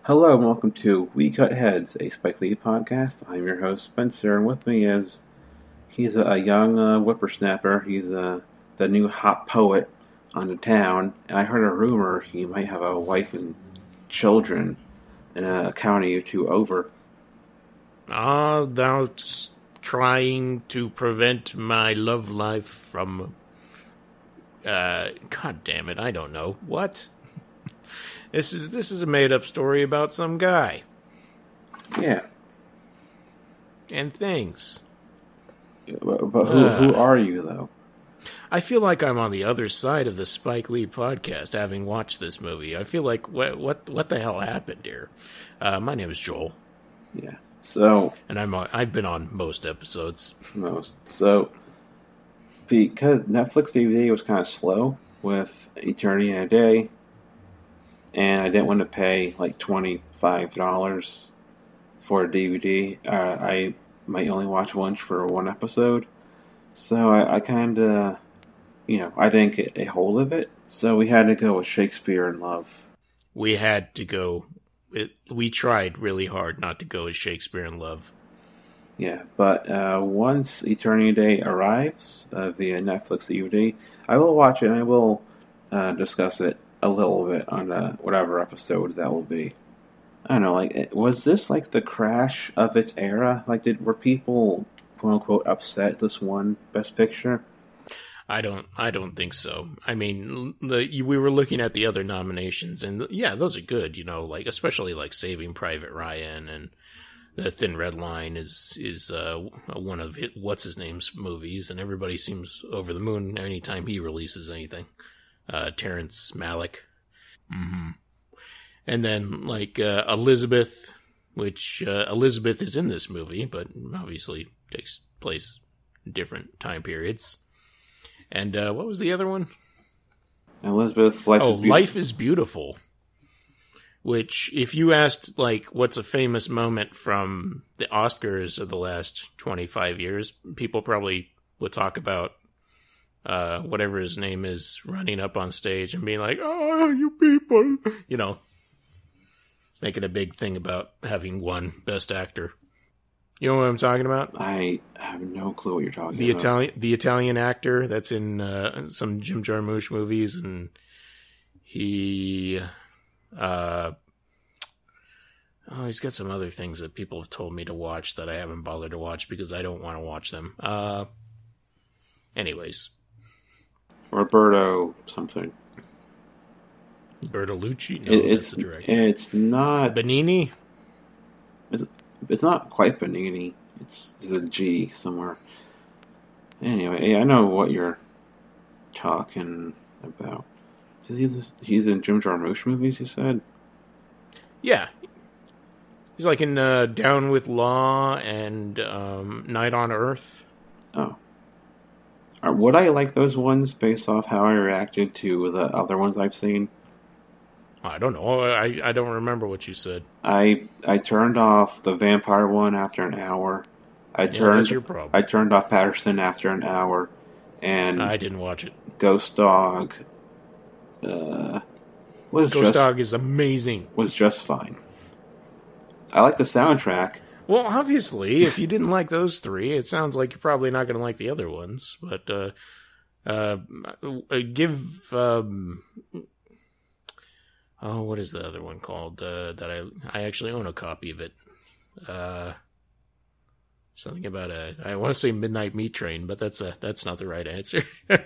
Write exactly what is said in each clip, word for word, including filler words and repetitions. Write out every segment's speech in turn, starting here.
Hello and welcome to We Cut Heads, a Spike Lee podcast. I'm your host Spencer, and with me is he's a, a young uh, whippersnapper. He's uh, the new hot poet on the town, and I heard a rumor he might have a wife and children in a county or two over. Ah, thou trying to prevent my love life from... Uh, God damn it, I don't know. What? This is this is a made-up story about some guy. Yeah. And things. But, but who, uh, who are you, though? I feel like I'm on the other side of the Spike Lee podcast, having watched this movie. I feel like, what what, what the hell happened here? Uh, my name is Joel. Yeah. So... And I'm on, I've been on most episodes. Most. So, because Netflix D V D was kind of slow with Eternity in a Day, and I didn't want to pay like twenty-five dollars for a D V D. Uh, I might only watch once for one episode. So I, I kind of, you know, I didn't get a hold of it. So we had to go with Shakespeare in Love. We had to go. It, we tried really hard not to go with Shakespeare in Love. Yeah, but uh, once Eternity Day arrives uh, via Netflix D V D, I will watch it and I will uh, discuss it a little bit on uh, whatever episode that will be. I don't know, like, was this like the crash of its era? Like, did were people quote unquote upset this won Best Picture? I don't, I don't think so. I mean, the, we were looking at the other nominations, and yeah, those are good. You know, like especially like Saving Private Ryan and The Thin Red Line is is uh, one of his, what's his name's movies, and everybody seems over the moon anytime he releases anything. Uh, Terrence Malick. Mm-hmm. And then, like, uh, Elizabeth, which uh, Elizabeth is in this movie, but obviously takes place in different time periods. And uh, what was the other one? Elizabeth, Life oh, is Beautiful. Life is Beautiful. Which, if you asked, like, what's a famous moment from the Oscars of the last twenty-five years, people probably would talk about Uh, whatever his name is, running up on stage and being like, "Oh, you people," you know, making a big thing about having won Best Actor. You know what I'm talking about? I have no clue what you're talking the about. Italian, the Italian actor that's in uh, some Jim Jarmusch movies, and he, uh, oh, he's got some other things that people have told me to watch that I haven't bothered to watch because I don't want to watch them. Uh, anyways. Roberto something. Bertolucci? No, it, it's, that's the director. It's not... Benini? It's, it's not quite Benini. It's, it's a G somewhere. Anyway, I know what you're talking about. He's, he's in Jim Jarmusch movies, you said? Yeah. He's like in uh, Down with Law and um, Night on Earth. Oh. Would I like those ones based off how I reacted to the other ones I've seen? I don't know. I I don't remember what you said. I I turned off the vampire one after an hour. I yeah, turned that's your problem. I turned off Patterson after an hour, and I didn't watch it. Ghost Dog. Uh, was Ghost just, Dog is amazing. Was just fine. I like the soundtrack. Well, obviously, if you didn't like those three, it sounds like you're probably not going to like the other ones. But uh, uh, give um, oh, what is the other one called? Uh, that I I actually own a copy of it. Uh, something about a I want to say Midnight Meat Train, but that's a that's not the right answer.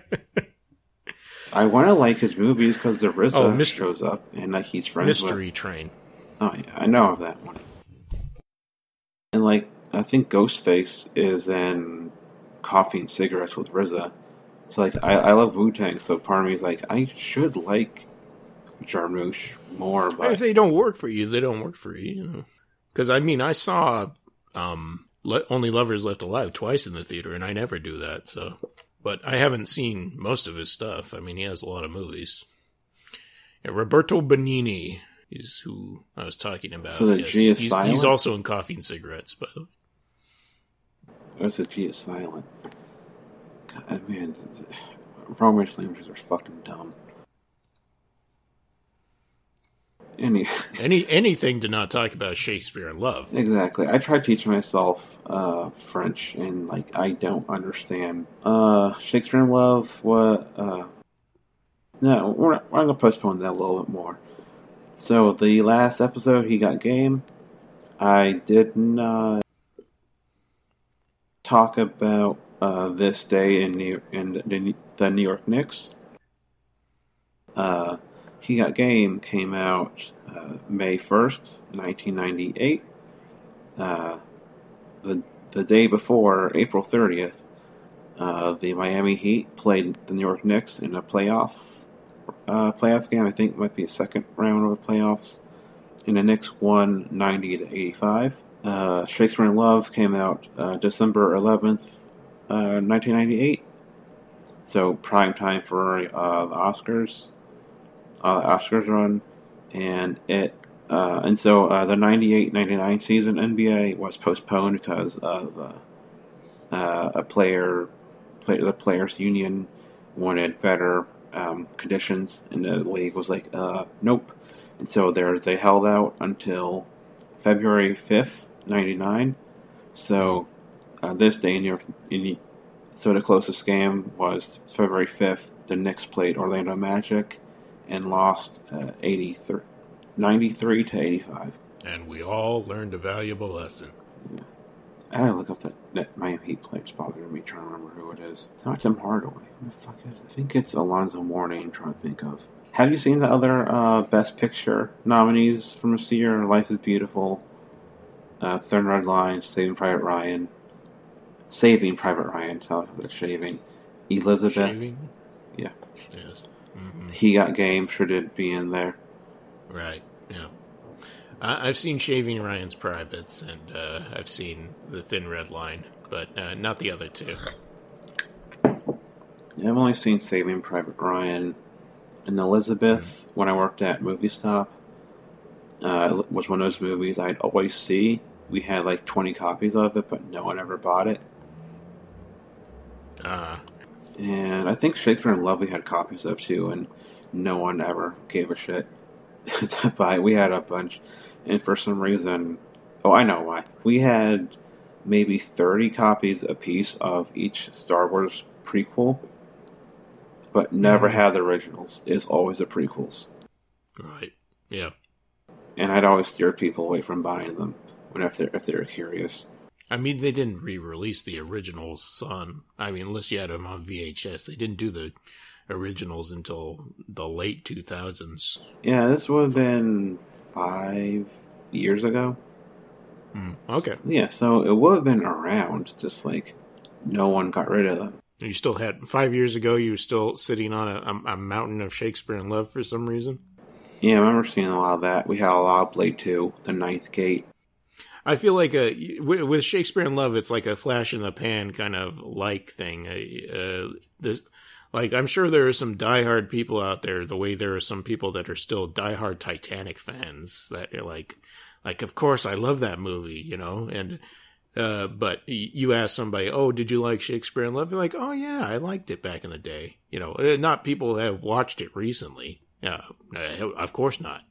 I want to like his movies because the R Z A oh, Mystery, shows up and like he's friends Mystery with. Train. Oh yeah, I know of that one. And, like, I think Ghostface is in Coffee and Cigarettes with R Z A. So, like, I, I love Wu-Tang, so part of me is like, I should like Jarmusch more, but... If they don't work for you, they don't work for you. Because, you know? I mean, I saw um, Le- Only Lovers Left Alive twice in the theater, and I never do that, so... But I haven't seen most of his stuff. I mean, he has a lot of movies. Yeah, Roberto Benini is who I was talking about. So the yes. G is he's, silent? He's also in Coffee and Cigarettes, by the way. What's the G is silent? God, man, romance languages are fucking dumb. Any Any anything to not talk about Shakespeare in Love. Exactly. I tried teaching myself uh, French, and like I don't understand uh, Shakespeare in Love. What? Uh, no, we're, we're gonna postpone that a little bit more. So the last episode, he got game. I did not talk about uh, this day in New in the, the New York Knicks. Uh, he got game came out uh, May first, nineteen ninety eight. Uh, the the day before, April thirtieth, uh, the Miami Heat played the New York Knicks in a playoff uh, playoff game. I think it might be a second round of the playoffs. And the Knicks won ninety to eighty-five. Uh, Shakespeare in Love came out uh, December eleventh, uh, nineteen ninety-eight. So prime time for uh, the Oscars, uh, Oscars run, and it uh, and so uh, the ninety-eight ninety-nine season N B A was postponed because of uh, uh, a player, play, the players' union wanted better um, conditions, and the league was like, uh, nope. And so there they held out until February fifth, ninety-nine. So uh, this day in New York, in, so the closest game was February fifth. The Knicks played Orlando Magic and lost uh, eighty-three, ninety-three to eighty-five. And we all learned a valuable lesson. Yeah. I gotta look up that, that Miami Heat player. It's bothering me trying to remember who it is. It's not Tim Hardaway. Who the fuck is it? I think it's Alonzo Mourning. I'm trying to think of. Have you seen the other uh, Best Picture nominees from this year? Life is Beautiful, uh, Thin Red Line, Saving Private Ryan, Saving Private Ryan, sorry for the shaving, Elizabeth. Shaving? Yeah. Yes. Mm-hmm. He Got Game, sure did be in there. Right, yeah. I- I've seen Shaving Ryan's Privates, and uh, I've seen The Thin Red Line, but uh, not the other two. Yeah, I've only seen Saving Private Ryan. And Elizabeth, when I worked at Movie Stop, uh, was one of those movies I'd always see. We had like twenty copies of it, but no one ever bought it. Uh, and I think Shakespeare in Love we had copies of too, and no one ever gave a shit to buy it. We had a bunch, and for some reason, oh, I know why. We had maybe thirty copies apiece of each Star Wars prequel. But never mm-hmm. had the originals. It's always the prequels. Right. Yeah. And I'd always steer people away from buying them when if they're if they're curious. I mean, they didn't re-release the originals on. I mean, unless you had them on V H S, they didn't do the originals until the late two thousands. Yeah, this would have been five years ago. Mm, okay. So, yeah, so it would have been around. Just like no one got rid of them. You still had, five years ago, you were still sitting on a, a mountain of Shakespeare in Love for some reason? Yeah, I remember seeing a lot of that. We had a lot of Blade two, The Ninth Gate. I feel like a, with Shakespeare in Love, it's like a flash in the pan kind of like thing. Uh, this, like, I'm sure there are some diehard people out there, the way there are some people that are still diehard Titanic fans that are like, like, of course I love that movie, you know, and... Uh, but you ask somebody, oh, did you like Shakespeare in Love? They're like, oh, yeah, I liked it back in the day. You know, not people who have watched it recently. Yeah, uh, of course not.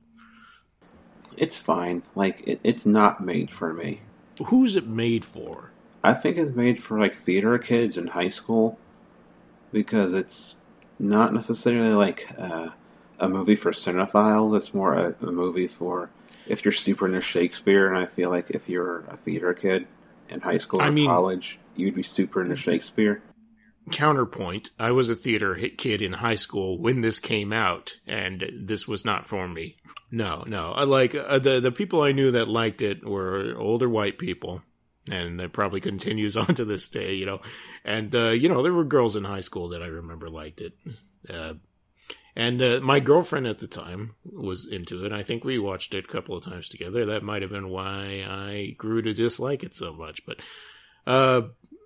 It's fine. Like, it, it's not made for me. Who's it made for? I think it's made for, like, theater kids in high school. Because it's not necessarily, like, uh, a movie for cinephiles. It's more a, a movie for if you're super into Shakespeare. And I feel like if you're a theater kid in high school or I mean, college, you'd be super into Shakespeare. Counterpoint, I was a theater kid in high school when this came out, and this was not for me. No, no. I like uh, the the people I knew that liked it were older white people, and it probably continues on to this day, you know. And, uh, you know, there were girls in high school that I remember liked it. Uh, and uh, my girlfriend at the time was into it. I think we watched it a couple of times together. That might have been why I grew to dislike it so much. But, uh,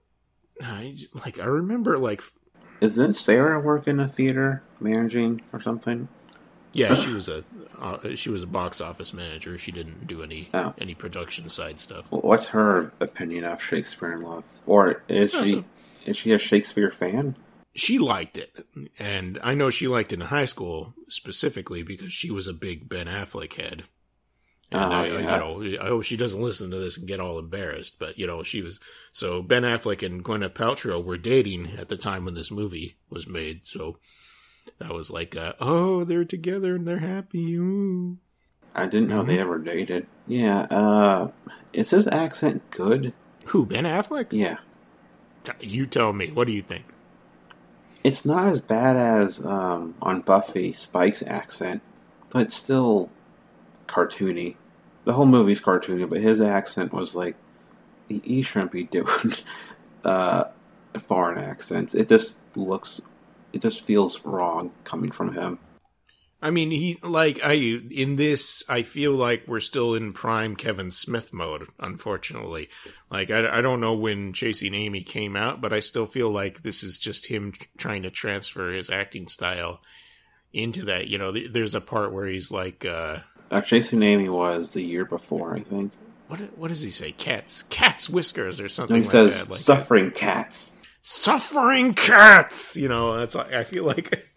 I, like, I remember, like... Isn't Sarah work in a theater, managing or something? Yeah, she was a uh, she was a box office manager. She didn't do any oh. any production side stuff. What's her opinion of Shakespeare in Love? Or is she... Is she a Shakespeare fan? she liked it. And I know she liked it in high school specifically because she was a big Ben Affleck head. And uh, I, yeah. you know, I hope she doesn't listen to this and get all embarrassed. But, you know, she was... So Ben Affleck and Gwyneth Paltrow were dating at the time when this movie was made. So that was like, uh, oh, they're together and they're happy. Ooh. I didn't know Mm-hmm. they ever dated. Yeah, uh, is his accent good? Who, Ben Affleck? Yeah. You tell me. What do you think? It's not as bad as um, on Buffy, Spike's accent, but it's still cartoony. The whole movie's cartoony, but his accent was like, he, he shouldn't be doing uh, foreign accents. It just looks, it just feels wrong coming from him. I mean, he, like, I, in this, I feel like we're still in prime Kevin Smith mode, unfortunately. Like, I, I don't know when Chasing Amy came out, but I still feel like this is just him tr- trying to transfer his acting style into that. You know, th- there's a part where he's like, uh... Uh, Chasing Amy was the year before, I think. What what does he say? Cats. Cat's whiskers or something No, he like says, that. Like suffering that. Cats. Suffering cats! You know, that's, I feel like...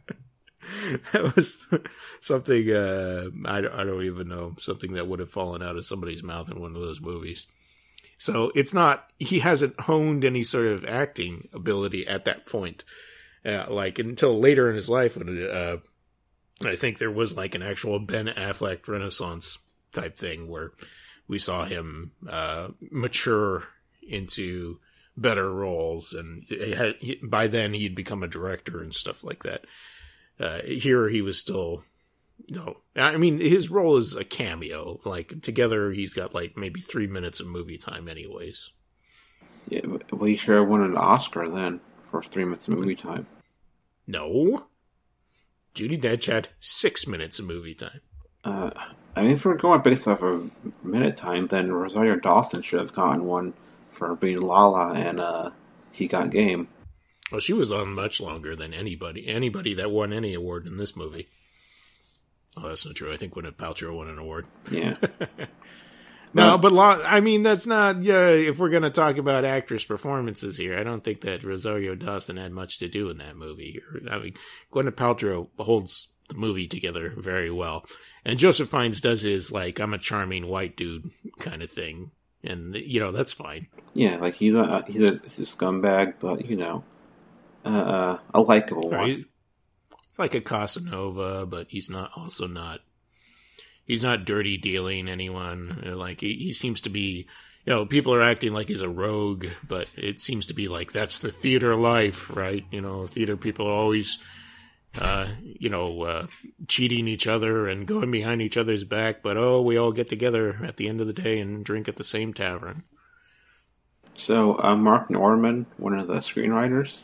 That was something, uh, I, I don't even know, something that would have fallen out of somebody's mouth in one of those movies. So it's not, he hasn't honed any sort of acting ability at that point. Uh, like until later in his life when, uh, I think there was like an actual Ben Affleck Renaissance type thing where we saw him, uh, mature into better roles. And it had, he, by then he'd become a director and stuff like that. Uh, here he was still, no, I mean, his role is a cameo. Like, together he's got, like, maybe three minutes of movie time anyways. Yeah, well, he should have won an Oscar then for three minutes of movie time. No. Judi Dench had six minutes of movie time. Uh, I mean, if we're going based off of minute time, then Rosario Dawson should have gotten one for being Lala and uh, He Got Game. Well, she was on much longer than anybody. Anybody that won any award in this movie. Oh, that's not true. I think Gwyneth Paltrow won an award. Yeah. No, well, but long, I mean, that's not, yeah, if we're going to talk about actress performances here, I don't think that Rosario Dawson had much to do in that movie. I mean, Gwyneth Paltrow holds the movie together very well. And Joseph Fiennes does his, like, I'm a charming white dude kind of thing. And, you know, that's fine. Yeah, like, he's a, he's a, he's a scumbag, but, you know. Uh, a likable right. one. He's like a Casanova, but he's not also not. He's not dirty dealing anyone. Like he, he seems to be. You know, people are acting like he's a rogue, but it seems to be like that's the theater life, right? You know, theater people are always, uh, you know, uh, cheating each other and going behind each other's back. But oh, we all get together at the end of the day and drink at the same tavern. So, uh, Mark Norman, one of the screenwriters.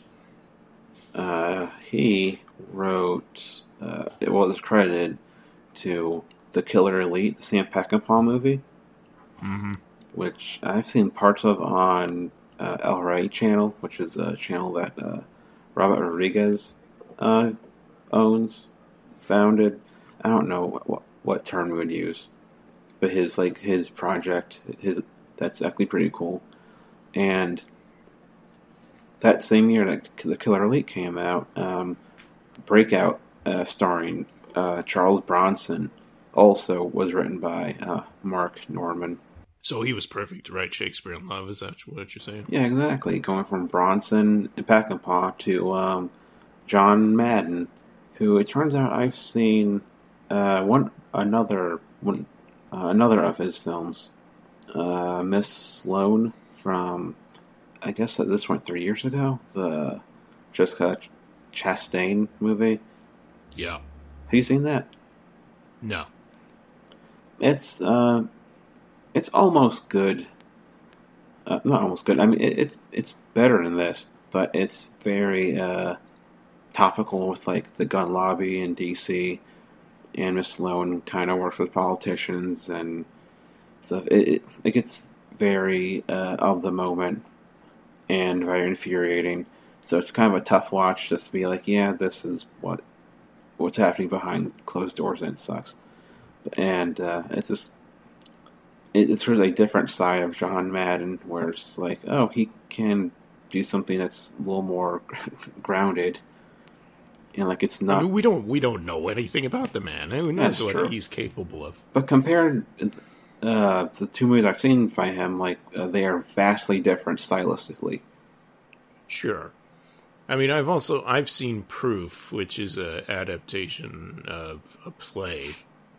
Uh, he wrote, uh, it was credited to The Killer Elite, the Sam Peckinpah movie, mm-hmm. which I've seen parts of on uh, El Rey channel, which is a channel that uh, Robert Rodriguez uh, owns, founded. I don't know what, what, what term we would use, but his like his project, his that's actually pretty cool, and. That same year that The Killer Elite came out, um, Breakout, uh, starring uh, Charles Bronson, also was written by uh, Mark Norman. So he was perfect to write Shakespeare in Love, is that what you're saying? Yeah, exactly. Going from Bronson and Peckinpah to um, John Madden, who it turns out I've seen uh, one another one uh, another of his films, uh, Miss Sloane from. I guess at this point three years ago, the Jessica Chastain movie. Yeah. Have you seen that? No. It's uh, it's almost good. Uh, not almost good. I mean, it, it's it's better than this, but it's very uh, topical with like the gun lobby in D C, and Miss Sloane kind of works with politicians and stuff. It it, it gets very uh, of the moment. And very infuriating. So it's kind of a tough watch just to be like, yeah, this is what what's happening behind closed doors and it sucks. And uh, it's just it, it's really a different side of John Madden where it's like, oh, he can do something that's a little more grounded. And like it's not. I mean, we don't we don't know anything about the man. Who knows what true. he's capable of? But compared uh, the two movies I've seen by him, like uh, they are vastly different stylistically. Sure. I mean, I've also I've seen Proof, which is a adaptation of a play.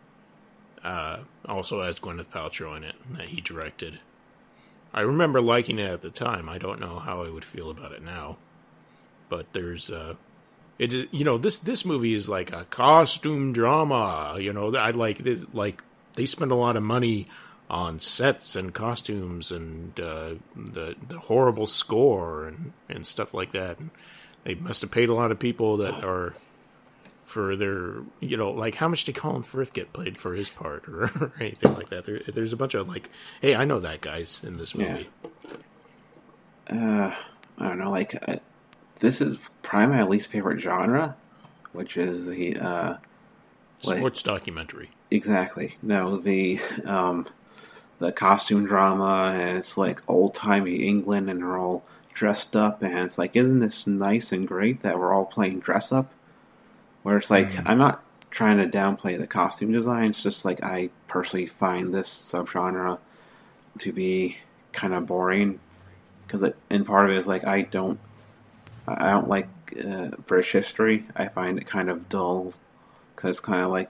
Uh, also has Gwyneth Paltrow in it that he directed. I remember liking it at the time. I don't know how I would feel about it now. But there's, uh, it, you know, this this movie is like a costume drama. You know, I like this. Like they spend a lot of money on sets and costumes and uh, the the horrible score and, and stuff like that. And they must have paid a lot of people that are for their, you know, like how much did Colin Firth get paid for his part or, or anything like that? There, there's a bunch of like, hey, I know that guy's in this movie. Yeah. Uh, I don't know, like uh, this is probably my least favorite genre, which is the uh, sports like, documentary. Exactly. No, the um, the costume drama, and it's like old timey England, and they're all dressed up, and it's like, isn't this nice and great that we're all playing dress up? Where it's like, mm-hmm. I'm not trying to downplay the costume design. It's just like I personally find this subgenre to be kind of boring, because and part of it is like I don't, I don't like uh, British history. I find it kind of dull, because it's kind of like,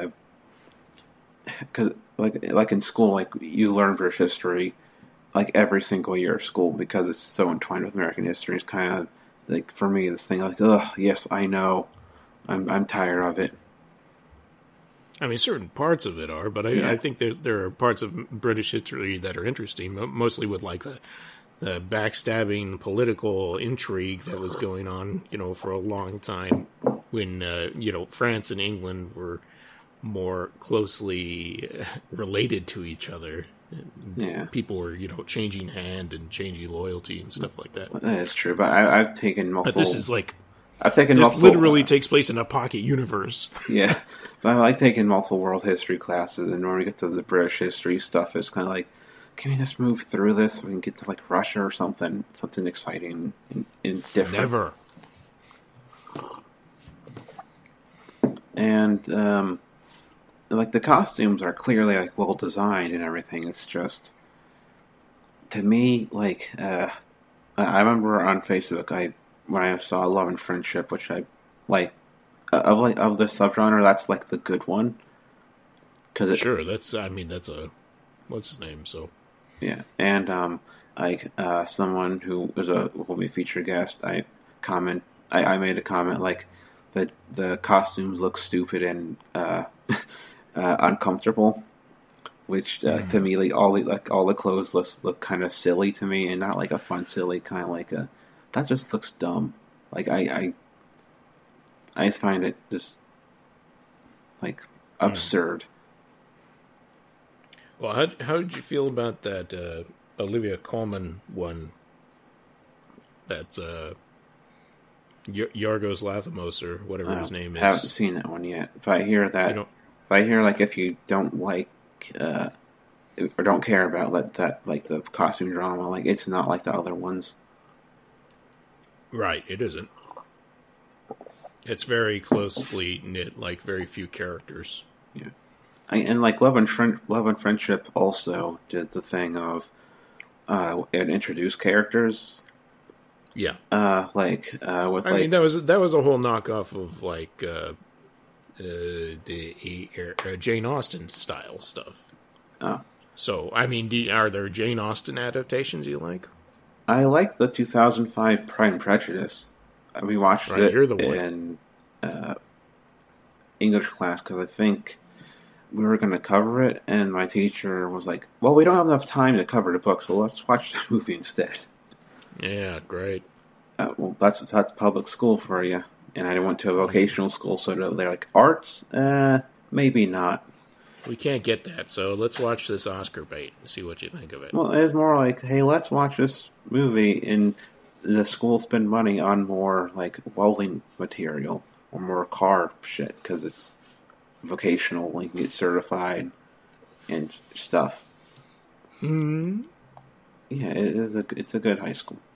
because uh, like like in school, like you learn British history like every single year of school because it's so entwined with American history. It's kind of like for me this thing like, ugh, yes, I know. I'm I'm tired of it. I mean, certain parts of it are, but I, yeah. I think there there are parts of British history that are interesting, mostly with like the the backstabbing political intrigue that was going on, you know, for a long time when uh, you know France and England were more closely related to each other. Yeah, people were you know changing hand and changing loyalty and stuff like that. That is true, but I, I've taken multiple. But this is like. I've taken this multiple, literally uh, takes place in a pocket universe. Yeah, but I like taking multiple world history classes, and when we get to the British history stuff, it's kind of like, can we just move through this so we can get to like Russia or something, something exciting and, and different. Never. And um, like the costumes are clearly like well designed and everything. It's just to me like uh, I remember on Facebook I. when I saw Love and Friendship, which I like, of like of the subgenre, that's like the good one. Cause it, sure, that's I mean that's a what's his name? So yeah, and um, like uh, someone who was a will be featured guest, I comment, I, I made a comment like that the costumes look stupid and uh, uh, uncomfortable, which uh, mm. to me like all the like all the clothes look look kind of silly to me, and not like a fun silly kind of like a. That just looks dumb. Like I, I, I just find it just like absurd. Well, how how did you feel about that uh, Olivia Colman one? That's uh, y- Yorgos Lanthimos or whatever uh, his name is. I haven't seen that one yet. If I hear that, if I hear like if you don't like uh, or don't care about that that like the costume drama, like it's not like the other ones. Right, it isn't. It's very closely knit, like very few characters. Yeah, I, and like Love and Friend, Love and Friendship also did the thing of uh, it introduced characters. Yeah, uh, like uh, with I like mean that was that was a whole knockoff of like uh, uh, the uh, Jane Austen style stuff. Oh, so I mean, do, are there Jane Austen adaptations you like? I like the two thousand five Pride and Prejudice. We watched right, it you're the in uh, English class because I think we were going to cover it, and my teacher was like, well, we don't have enough time to cover the book, so let's watch the movie instead. Yeah, great. Uh, well, that's that's public school for you. And I went to a vocational school, so they're like, arts? Uh, maybe not. We can't get that, so let's watch this Oscar bait and see what you think of it. Well, it's more like, hey, let's watch this movie, and the school spend money on more, like, welding material, or more car shit, because it's vocational, and you can get certified, and stuff. Hmm. Yeah, it is a, it's a good high school.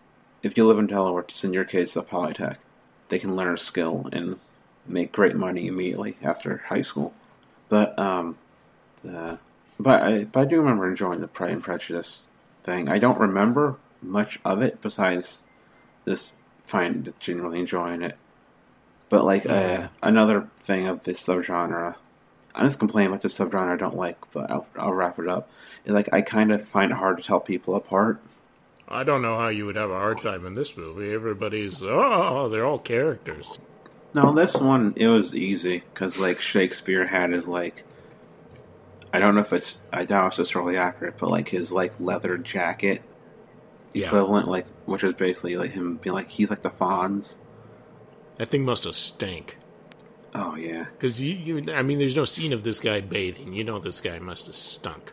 if you live in Delaware, send your kids to Polytech. They can learn a skill and make great money immediately after high school. But um, uh, but I but I do remember enjoying the Pride and Prejudice thing. I don't remember much of it besides this find genuinely enjoying it. But like Yeah. uh, another thing of this subgenre, I'm just complaining about this subgenre I don't like, but I'll, I'll wrap it up. Is like I kind of find it hard to tell people apart. I don't know how you would have a hard time in this movie. Everybody's, oh, they're all characters. No, this one, it was easy, because, like, Shakespeare had his, like, I don't know if it's, I doubt it's just really accurate, but, like, his, like, leather jacket Yeah. equivalent, like, which is basically, like, him being like, he's like the Fonz. That thing must have stank. Oh, yeah. Because, you, you, I mean, there's no scene of this guy bathing. You know this guy must have stunk.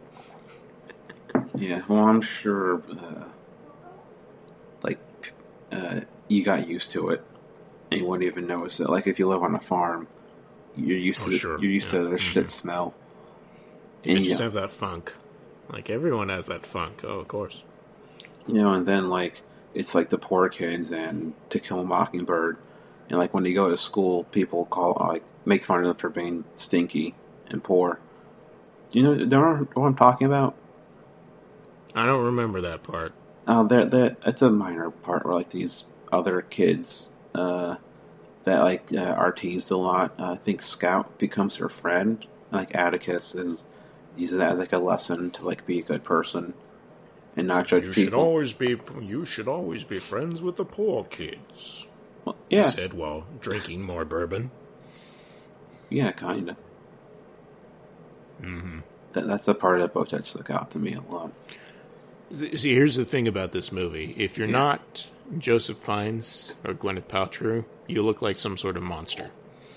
Yeah, well, I'm sure, uh, like, uh, you got used to it, and you wouldn't even notice it. Like, if you live on a farm, you're used Oh, to, sure. you're used Yeah. to the Mhm. shit smell. You And, just yeah. have that funk. Like, everyone has that funk. Oh, of course. You know, and then, like, it's like the poor kids and To Kill a Mockingbird. And, like, when they go to school, people call, like, make fun of them for being stinky and poor. Do you know, do you know what I'm talking about? I don't remember that part. Oh, there, there, it's a minor part where, like, these other kids, uh, that, like, uh, are teased a lot. Uh, I think Scout becomes her friend. Like, Atticus is, uses that as, like, a lesson to, like, be a good person and not judge You people. should always be. You should always be friends with the poor kids. Well, He yeah, said while drinking more bourbon. yeah, kinda. Mm-hmm. That, that's the part of the book that stuck out to me a lot. See, here's the thing about this movie. If you're Yeah. not Joseph Fiennes or Gwyneth Paltrow, you look like some sort of monster.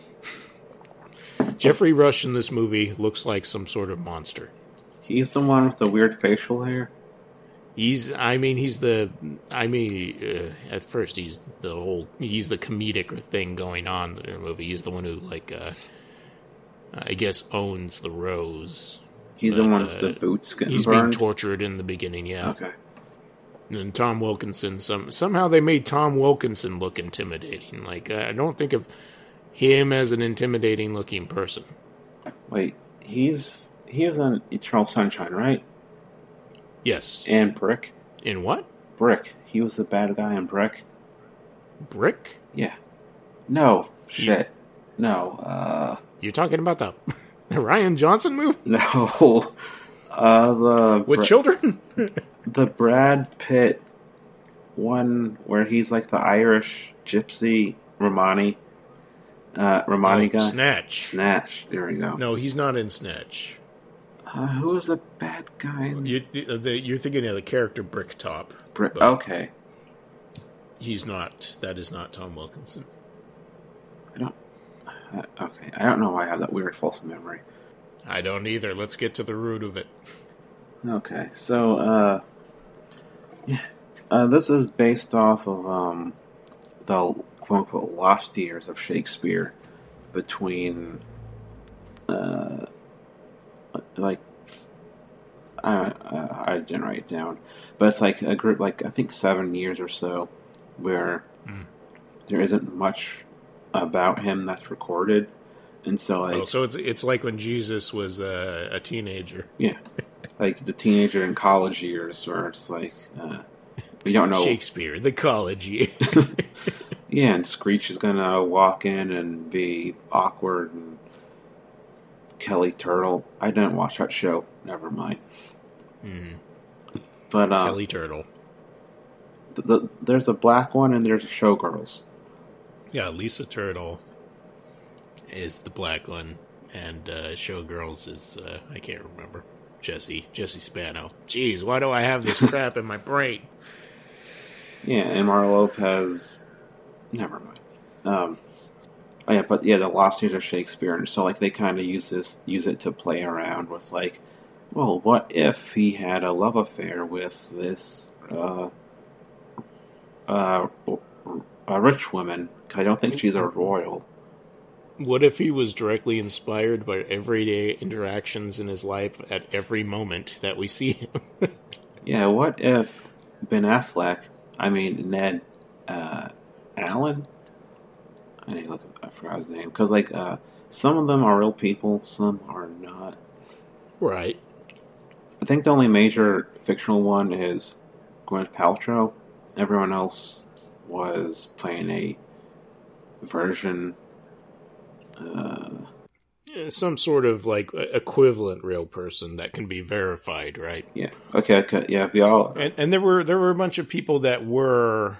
Jeffrey Rush in this movie looks like some sort of monster. He's the one with the weird facial hair. He's, I mean, he's the, I mean, uh, at first he's the whole, he's the comedic thing going on in the movie. He's the one who, like, uh, I guess owns the Rose. He's But, the one uh, with the boots getting He's burned. being tortured in the beginning, yeah. Okay. And Tom Wilkinson, some somehow they made Tom Wilkinson look intimidating. Like, I don't think of him as an intimidating looking person. Wait, he's he was on Eternal Sunshine, right? Yes. And Brick. In what? Brick. He was the bad guy in Brick. Brick? Yeah. No shit. No. Uh. You're talking about the, the Ryan Johnson movie? No. Uh. The With Bra- children? the Brad Pitt one where he's like the Irish gypsy Romani. Uh, Romani Oh, guy. Snatch. Snatch. There we go. No, he's not in Snatch. Uh, who was the bad guy? in- You, the, the, you're thinking of the character Bricktop. Br- but- okay. He's not. That is not Tom Wilkinson. I don't. Uh, okay, I don't know why I have that weird false memory. I don't either. Let's get to the root of it. Okay, so uh, yeah, uh, this is based off of um, the quote unquote lost years of Shakespeare between uh, like I uh, I didn't write it down, but it's like a group like I think seven years or so where Mm. there isn't much about him that's recorded, and so like Oh, so it's it's like when Jesus was uh, a teenager. yeah, like the teenager in college years where it's like uh, we don't know. Shakespeare, the college year. Yeah, and Screech is gonna walk in and be awkward, and Kelly Turtle. I didn't watch that show. Never mind. mm. But um, Kelly Turtle. the, the, there's a black one and there's a Showgirls. Yeah, Lisa Turtle is the black one, and uh, Showgirls is uh, I can't remember. Jesse Jesse Spano. Jeez, why do I have this crap in my brain? Yeah, and Mara Lopez. Never mind. Um, oh yeah, but yeah, the Lost Years of Shakespeare, and so like they kind of use this, use it to play around with like, well, what if he had a love affair with this uh, uh, a rich woman? I don't think she's a royal. What if he was directly inspired by everyday interactions in his life at every moment that we see him? Yeah, what if Ben Affleck? I mean, Ned uh, Allen. I need to look. I forgot his name because like uh, some of them are real people, some are not. Right. I think the only major fictional one is Gwyneth Paltrow. Everyone else was playing a version. Uh, Some sort of like equivalent real person that can be verified, right? Yeah. Okay. Okay. Yeah. If y'all and and there were there were a bunch of people that were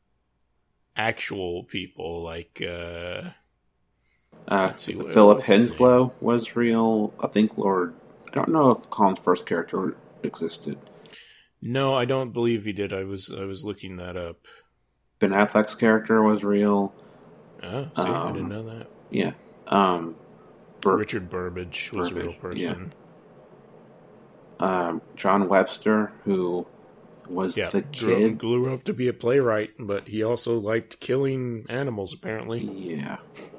actual people, like uh, uh, let's see, what, Philip what's his Henslow was real. I think Lord. I don't know if Colin's first character existed. No, I don't believe he did. I was I was looking that up. Ben Affleck's character was real. Oh, see, um, I didn't know that. Yeah. Um, Bur- Richard Burbage was Burbage, a real person. Yeah. Um, John Webster, who was yeah, the grew, kid, grew up to be a playwright, but he also liked killing animals. Apparently, yeah,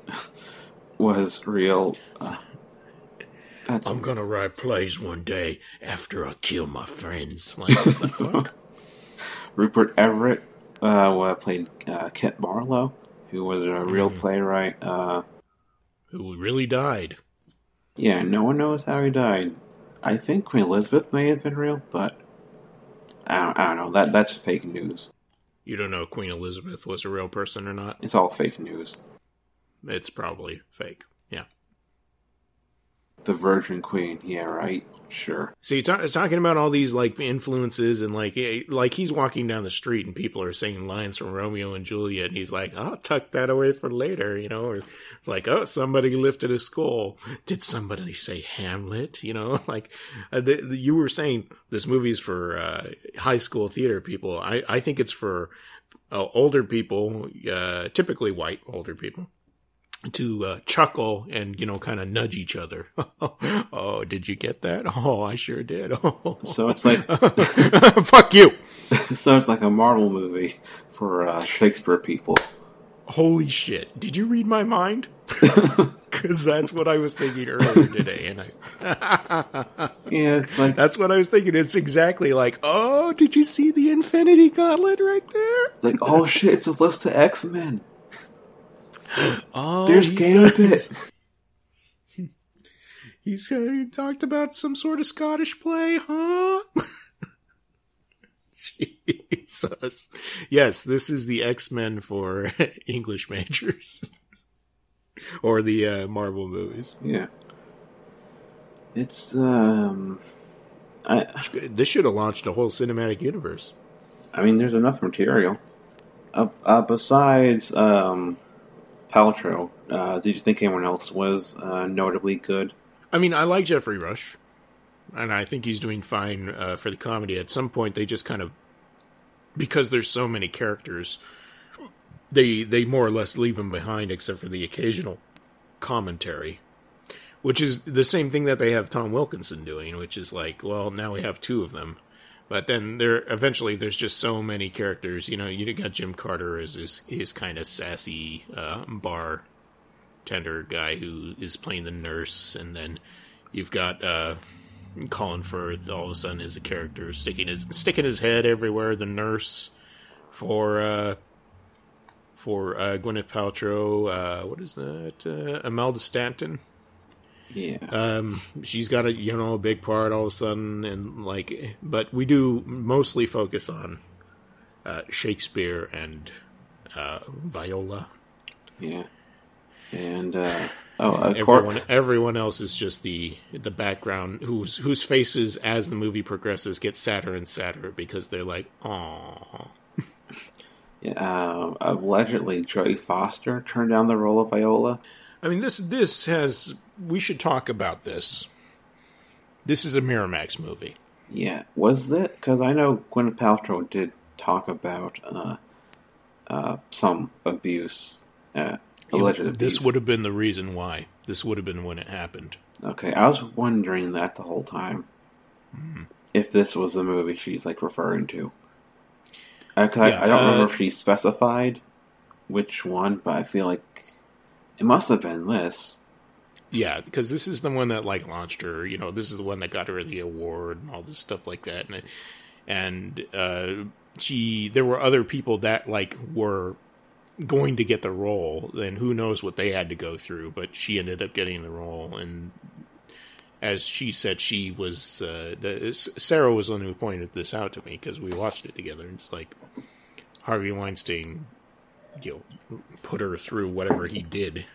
was real. Uh, that's I'm gonna write plays one day after I kill my friends. Like, what the fuck? Rupert Everett uh, played uh, Kit Barlow, who was a real mm. playwright. Uh, who really died. Yeah, no one knows how he died. I think Queen Elizabeth may have been real, but I don't, I don't know. That That's fake news. You don't know if Queen Elizabeth was a real person or not? It's all fake news. It's probably fake. Yeah. The Virgin Queen. Yeah, right. Sure. So you're ta- talking about all these like influences and like like he's walking down the street and people are singing lines from Romeo and Juliet and he's like, I'll tuck that away for later, you know, or it's like, oh, somebody lifted a skull. Did somebody say Hamlet? You know, like uh, the, the, you were saying this movie's for uh, high school theater people. I, I think it's for uh, older people, uh, typically white older people. To uh, chuckle and, you know, kind of nudge each other. Oh, did you get that? Oh, I sure did. Oh. So it's like... Fuck you! So it's like a Marvel movie for uh, Shakespeare people. Holy shit. Did you read my mind? Because that's what I was thinking earlier today. And I... yeah, it's like... That's what I was thinking. It's exactly like, oh, did you see the Infinity Gauntlet right there? It's like, oh shit, it's a list of X-Men. Oh, there's Gambit. He's uh, talked about some sort of Scottish play, huh? Jesus. Yes, this is the X-Men for English majors. Or the uh, Marvel movies. Yeah. It's, um... I, this should have launched a whole cinematic universe. I mean, there's enough material. Uh, uh, besides, um... Paltrow, uh, did you think anyone else was uh, notably good? I mean, I like Jeffrey Rush, and I think he's doing fine uh, for the comedy. At some point, they just kind of, because there's so many characters, they they more or less leave him behind, except for the occasional commentary, which is the same thing that they have Tom Wilkinson doing, which is like, well, now we have two of them. But then there, eventually, there's just so many characters. You know, you got Jim Carter as his, his kind of sassy uh, bartender guy who is playing the nurse, and then you've got uh, Colin Firth. All of a sudden, is a character sticking his sticking his head everywhere. The nurse for uh, for uh, Gwyneth Paltrow. Uh, what is that? Uh, Imelda Stanton. Yeah. Um, she's got a, you know, a big part all of a sudden, and like, but we do mostly focus on uh, Shakespeare and uh, Viola. Yeah. And uh, oh, and everyone, everyone else is just the the background whose whose faces as the movie progresses get sadder and sadder because they're like, aww. Yeah. Uh, allegedly, Jodie Foster turned down the role of Viola. I mean, this this has... We should talk about this. This is a Miramax movie. Yeah. Was it? Because I know Gwyneth Paltrow did talk about uh, uh, some abuse, uh, alleged you know, abuse. This would have been the reason why. This would have been when it happened. Okay, I was wondering that the whole time. Mm-hmm. If this was the movie she's, like, referring to. I, yeah, I, I don't uh, remember if she specified which one, but I feel like it must have been this. Yeah, because this is the one that like launched her. You know, this is the one that got her the award and all this stuff like that. And and uh, she there were other people that like were going to get the role, then who knows what they had to go through, but she ended up getting the role. And as she said, she was uh, the, Sarah was the one who pointed this out to me because we watched it together. And it's like Harvey Weinstein, you know, put her through whatever he did,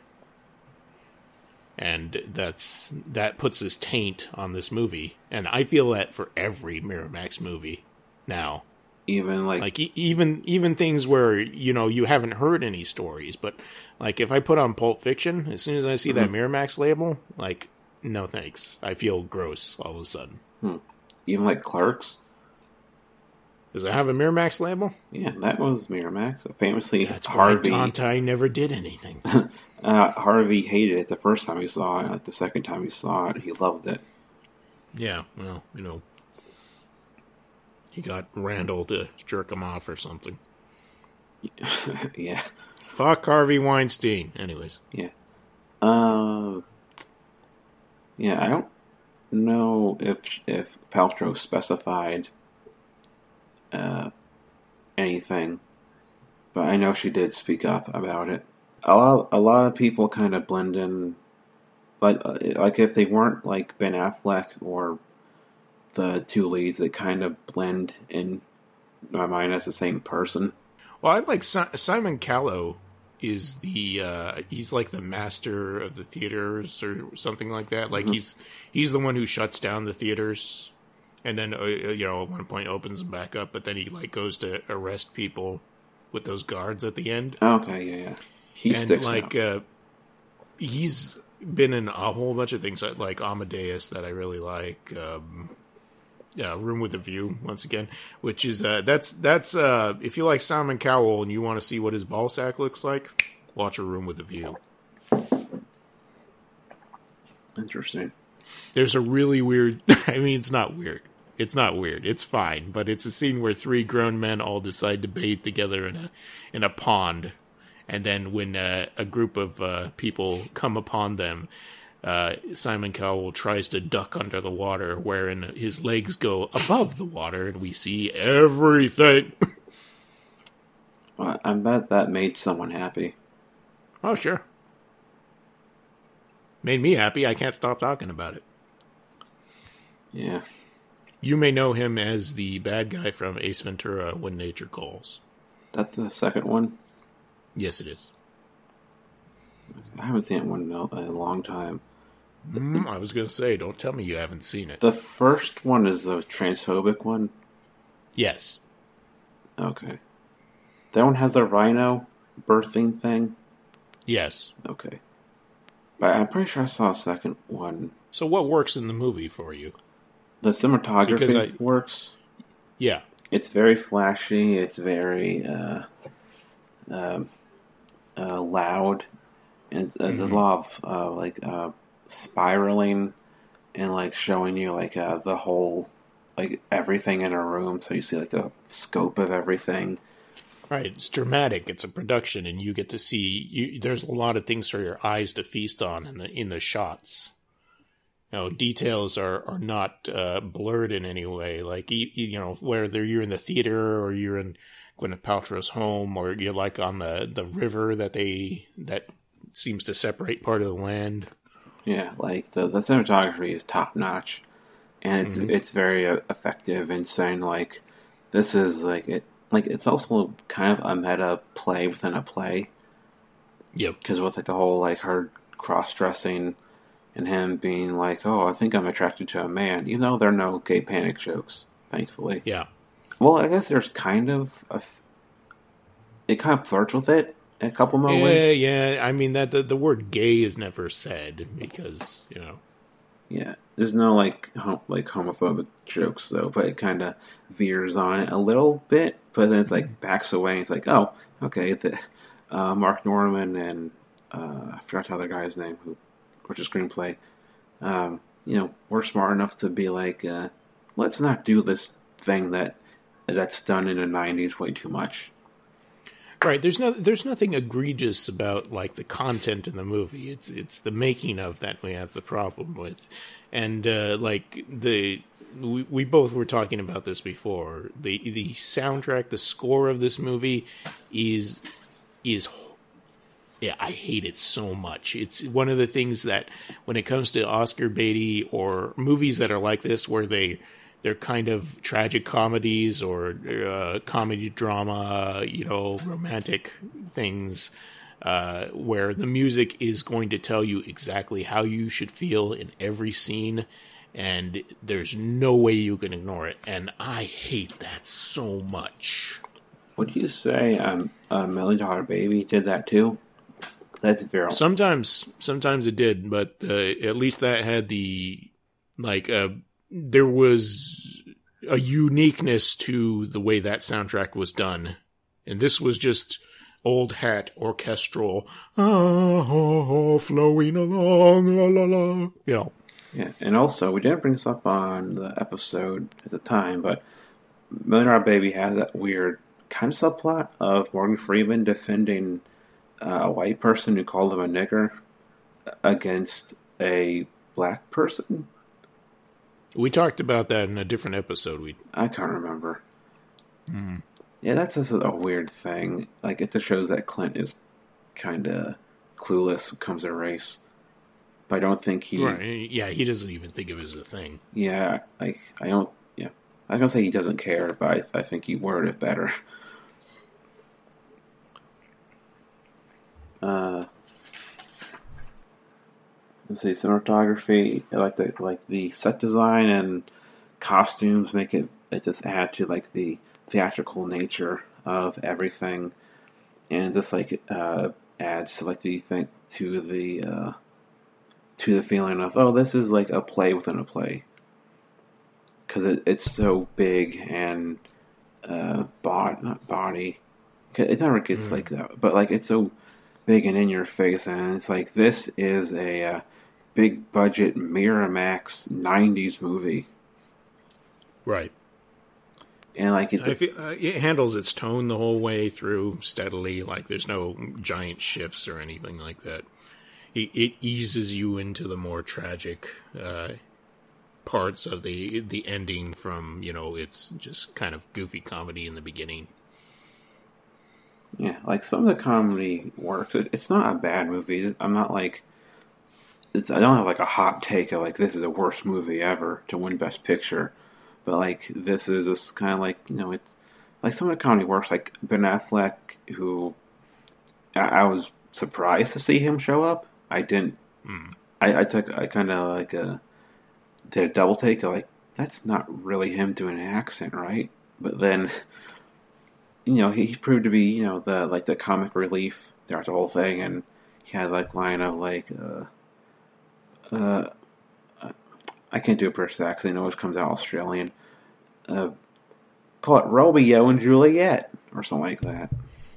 and that's that puts this taint on this movie. And I feel that for every Miramax movie now. Even like, like e- even even things where, you know, you haven't heard any stories, but like if I put on Pulp Fiction, as soon as I see mm-hmm. that Miramax label, like, no thanks. I feel gross all of a sudden. Hmm. Even like Clerks. Does it have a Miramax label? Yeah, that was Miramax. Famously, That's Harvey. why Tonti never did anything. uh, Harvey hated it the first time he saw it. Like the second time he saw it, he loved it. Yeah, well, you know. He got Randall to jerk him off or something. Yeah. Fuck Harvey Weinstein. Anyways. Yeah. Uh, yeah, I don't know if if Paltrow specified uh, anything, but I know she did speak up about it. A lot, a lot of people kind of blend in, like, like if they weren't like Ben Affleck or the two leads, that kind of blend in my mind as the same person. Well, I like si- Simon Callow is the uh, he's like the master of the theaters or something like that. Like mm-hmm. he's he's the one who shuts down the theaters, and then uh, you know at one point opens them back up. But then he like goes to arrest people with those guards at the end. Okay, yeah, yeah. He and sticks like uh, he's been in a whole bunch of things like Amadeus that I really like. Um, Yeah, Room with a View, once again, which is, uh, that's, that's, uh, if you like Simon Cowell and you want to see what his ball sack looks like, watch A Room with a View. Interesting. There's a really weird, I mean, it's not weird. It's not weird. It's fine, but it's a scene where three grown men all decide to bathe together in a, in a pond. And then when, uh, a group of, uh, people come upon them, Uh, Simon Cowell tries to duck under the water, wherein his legs go above the water, and we see everything. Well, I bet that made someone happy. Oh, sure. Made me happy. I can't stop talking about it. Yeah. You may know him as the bad guy from Ace Ventura, When Nature Calls. That's the second one? Yes, it is. I haven't seen that one in a long time. Mm, I was going to say, don't tell me you haven't seen it. The first one is the transphobic one? Yes. Okay. That one has the rhino birthing thing? Yes. Okay. But I'm pretty sure I saw a second one. So what works in the movie for you? The cinematography I, works. Yeah. It's very flashy. It's very uh, uh, uh, loud. And there's mm-hmm. a lot of uh, like uh, spiraling and like showing you like uh, the whole, like everything in a room, so you see like the scope of everything. Right, it's dramatic. It's a production, and you get to see. You, there's a lot of things for your eyes to feast on in the in the shots. You know, details are are not uh, blurred in any way. Like you, you know, whether you're in the theater or you're in Gwyneth Paltrow's home, or you're like on the, the river that they that. seems to separate part of the land. Yeah, like the, the cinematography is top notch, and it's mm-hmm. it's very uh, effective in saying like this is like it like it's also kind of a meta play within a play. Yep. Because with like the whole like her cross dressing and him being like, oh, I think I'm attracted to a man, even though there are no gay panic jokes, thankfully. Yeah. Well, I guess there's kind of a f- it kind of flirts with it. A couple moments. Yeah, yeah. I mean that the, the word "gay" is never said because you know. Yeah, there's no like hom- like homophobic jokes though, but it kind of veers on it a little bit. But then it's like backs away. It's like, oh, okay. The, uh, Mark Norman and uh, I forgot the other guy's name who wrote the screenplay. Um, you know, we're smart enough to be like, uh, let's not do this thing that that's done in the nineties way too much. Right. There's no. There's nothing egregious about like the content in the movie. It's it's the making of that we have the problem with, and uh, like the we, we both were talking about this before. The the soundtrack, the score of this movie is is. Yeah, I hate it so much. It's one of the things that when it comes to Oscar Beatty or movies that are like this, where they, they're kind of tragic comedies or uh, comedy drama, you know, romantic things, uh, where the music is going to tell you exactly how you should feel in every scene, and there's no way you can ignore it. And I hate that so much. Would you say um, a Million Dollar Baby did that too? That's very sometimes. Sometimes it did, but uh, at least that had the like. Uh, there was a uniqueness to the way that soundtrack was done, and this was just old hat orchestral, ah, flowing along, la la la. You know. Yeah, and also we didn't bring this up on the episode at the time, but Million Dollar Baby has that weird kind of subplot of Morgan Freeman defending Uh, a white person who called him a nigger against a black person. We talked about that in a different episode. We I can't remember. Mm. Yeah, that's just a weird thing. Like, it just shows that Clint is kind of clueless when it comes to race. But I don't think he... Right. Yeah, he doesn't even think of it as a thing. Yeah, like, I don't... Yeah. I don't say he doesn't care, but I, I think he worded it better. Uh, let's see, cinematography, I like the like the set design and costumes make it it just add to like the theatrical nature of everything, and just like uh, adds to like the thing to the uh, to the feeling of, oh, this is like a play within a play, because it, it's so big and uh, bod not body, it never gets mm. like that, but like it's so big and in your face, and it's like this is a uh, big budget Miramax nineties movie, right? And like it, I feel, uh, it handles its tone the whole way through steadily. Like there's no giant shifts or anything like that. It, it eases you into the more tragic uh, parts of the the ending. From you know, it's just kind of goofy comedy in the beginning. Yeah, like some of the comedy works. It, it's not a bad movie. I'm not like, it's, I don't have like a hot take of like this is the worst movie ever to win Best Picture, but like this is just kind of like, you know, it's like some of the comedy works. Like Ben Affleck, who I, I was surprised to see him show up. I didn't. Mm. I, I took I kind of like a did a double take of like that's not really him doing an accent, right? But then. You know, he proved to be, you know, the like the comic relief throughout the whole thing, and he had like line of like, uh, uh, I can't do a British accent. It always comes out Australian. Uh, call it Romeo and Juliet or something like that.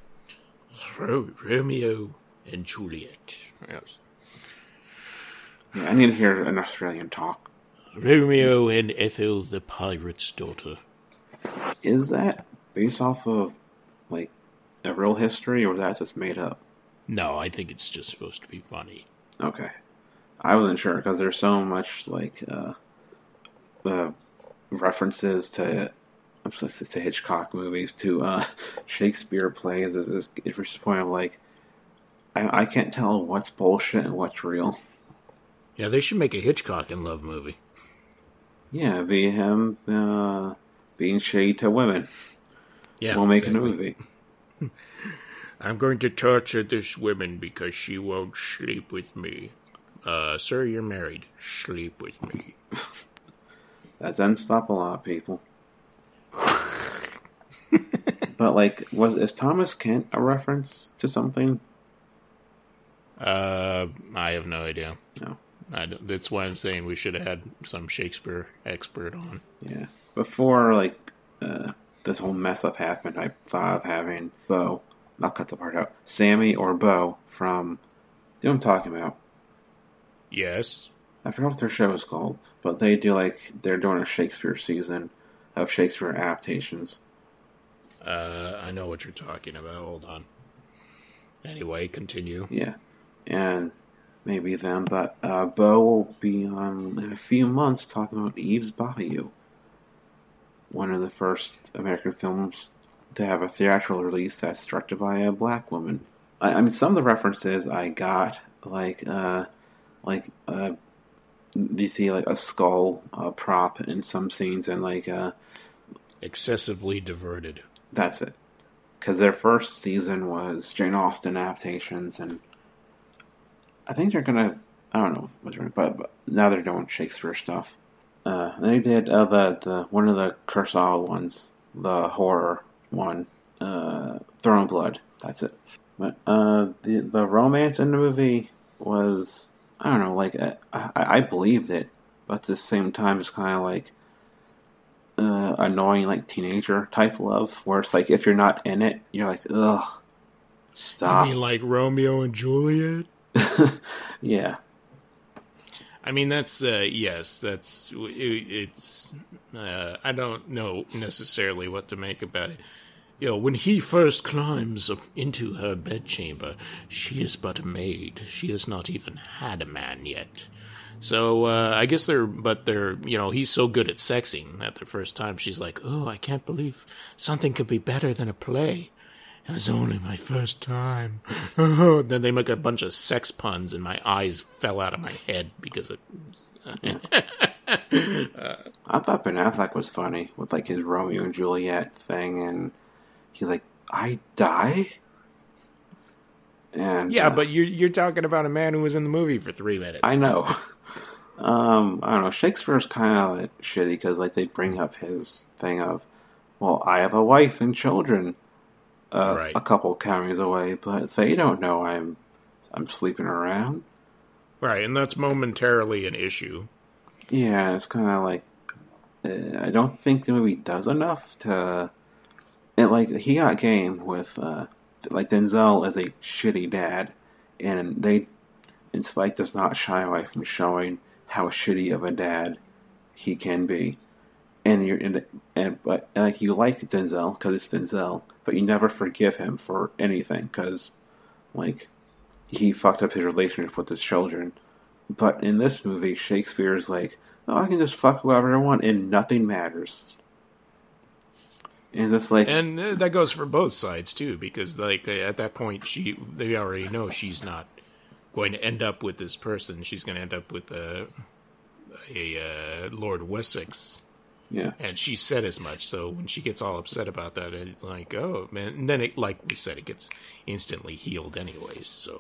Romeo and Juliet. Yes. Yeah, I need to hear an Australian talk. Romeo and Ethel, the pirate's daughter. Is that based off of like a real history, or was that just made up? No, I think it's just supposed to be funny. Okay, I wasn't sure because there's so much like uh, uh, references to to Hitchcock movies, to uh, Shakespeare plays. Is is it's reached the point of like I, I can't tell what's bullshit and what's real. Yeah, they should make a Hitchcock in love movie. Yeah, be him uh, being shady to women. Yeah, we'll make exactly. a movie. I'm going to torture this woman because she won't sleep with me. Uh, sir, you're married. Sleep with me. That doesn't stop a lot of people. But like, was is Thomas Kent a reference to something? Uh, I have no idea. No, I don't, that's why I'm saying we should have had some Shakespeare expert on. Yeah, before like. Uh, this whole mess up happened, I thought of having Bo, I'll cut the part out, Sammy or Bo from, do you know what I'm talking about? Yes. I forgot what their show is called, but they do like, they're doing a Shakespeare season of Shakespeare adaptations. Uh, I know what you're talking about, hold on. Anyway, continue. Yeah, and maybe them, but uh, Bo will be on in a few months talking about Eve's Bayou, one of the first American films to have a theatrical release that's directed by a black woman. I, I mean, some of the references I got, like, uh, like, uh, you see like a skull uh, prop in some scenes, and like, uh, excessively diverted. That's it. Because their first season was Jane Austen adaptations, and I think they're gonna, I don't know what they're gonna, but, but now they're doing Shakespeare stuff. Uh, they did uh, the, the, one of the Kurosawa ones, the horror one, uh, Throne Blood, that's it. But, uh, the, the romance in the movie was, I don't know, like, I, I, I believed it, but at the same time it's kind of like, uh, annoying, like, teenager type love, where it's like, if you're not in it, you're like, ugh, stop. You mean like Romeo and Juliet? Yeah. I mean, that's, uh, yes, that's, it, it's, uh, I don't know necessarily what to make about it. You know, when he first climbs up into her bedchamber, she is but a maid. She has not even had a man yet. So, uh, I guess they're, but they're, you know, he's so good at sexing that the first time she's like, oh, I can't believe something could be better than a play. It was only my first time. Oh, then they make a bunch of sex puns, and my eyes fell out of my head because it. uh, I thought Ben Affleck was funny with like his Romeo and Juliet thing, and he's like, "I die." And yeah, uh, but you're you're talking about a man who was in the movie for three minutes. I know. um, I don't know. Shakespeare's kind of like, shitty because like they bring up his thing of, well, I have a wife and children. Uh, right. A couple counties away, but they don't know I'm I'm sleeping around. Right, and that's momentarily an issue. Yeah, it's kind of like uh, I don't think the movie does enough to. And like he got game with uh, like Denzel as a shitty dad, and they and Spike does not shy away from showing how shitty of a dad he can be. And you're and, and but and like you like Denzel because it's Denzel, but you never forgive him for anything because, like, he fucked up his relationship with his children. But in this movie, Shakespeare's like, oh, I can just fuck whoever I want and nothing matters. And it's like, and that goes for both sides too, because like at that point, she they already know she's not going to end up with this person. She's going to end up with a a uh, Lord Wessex. Yeah. And she said as much, so when she gets all upset about that, it's like, oh, man. And then, it, like we said, it gets instantly healed anyways, so.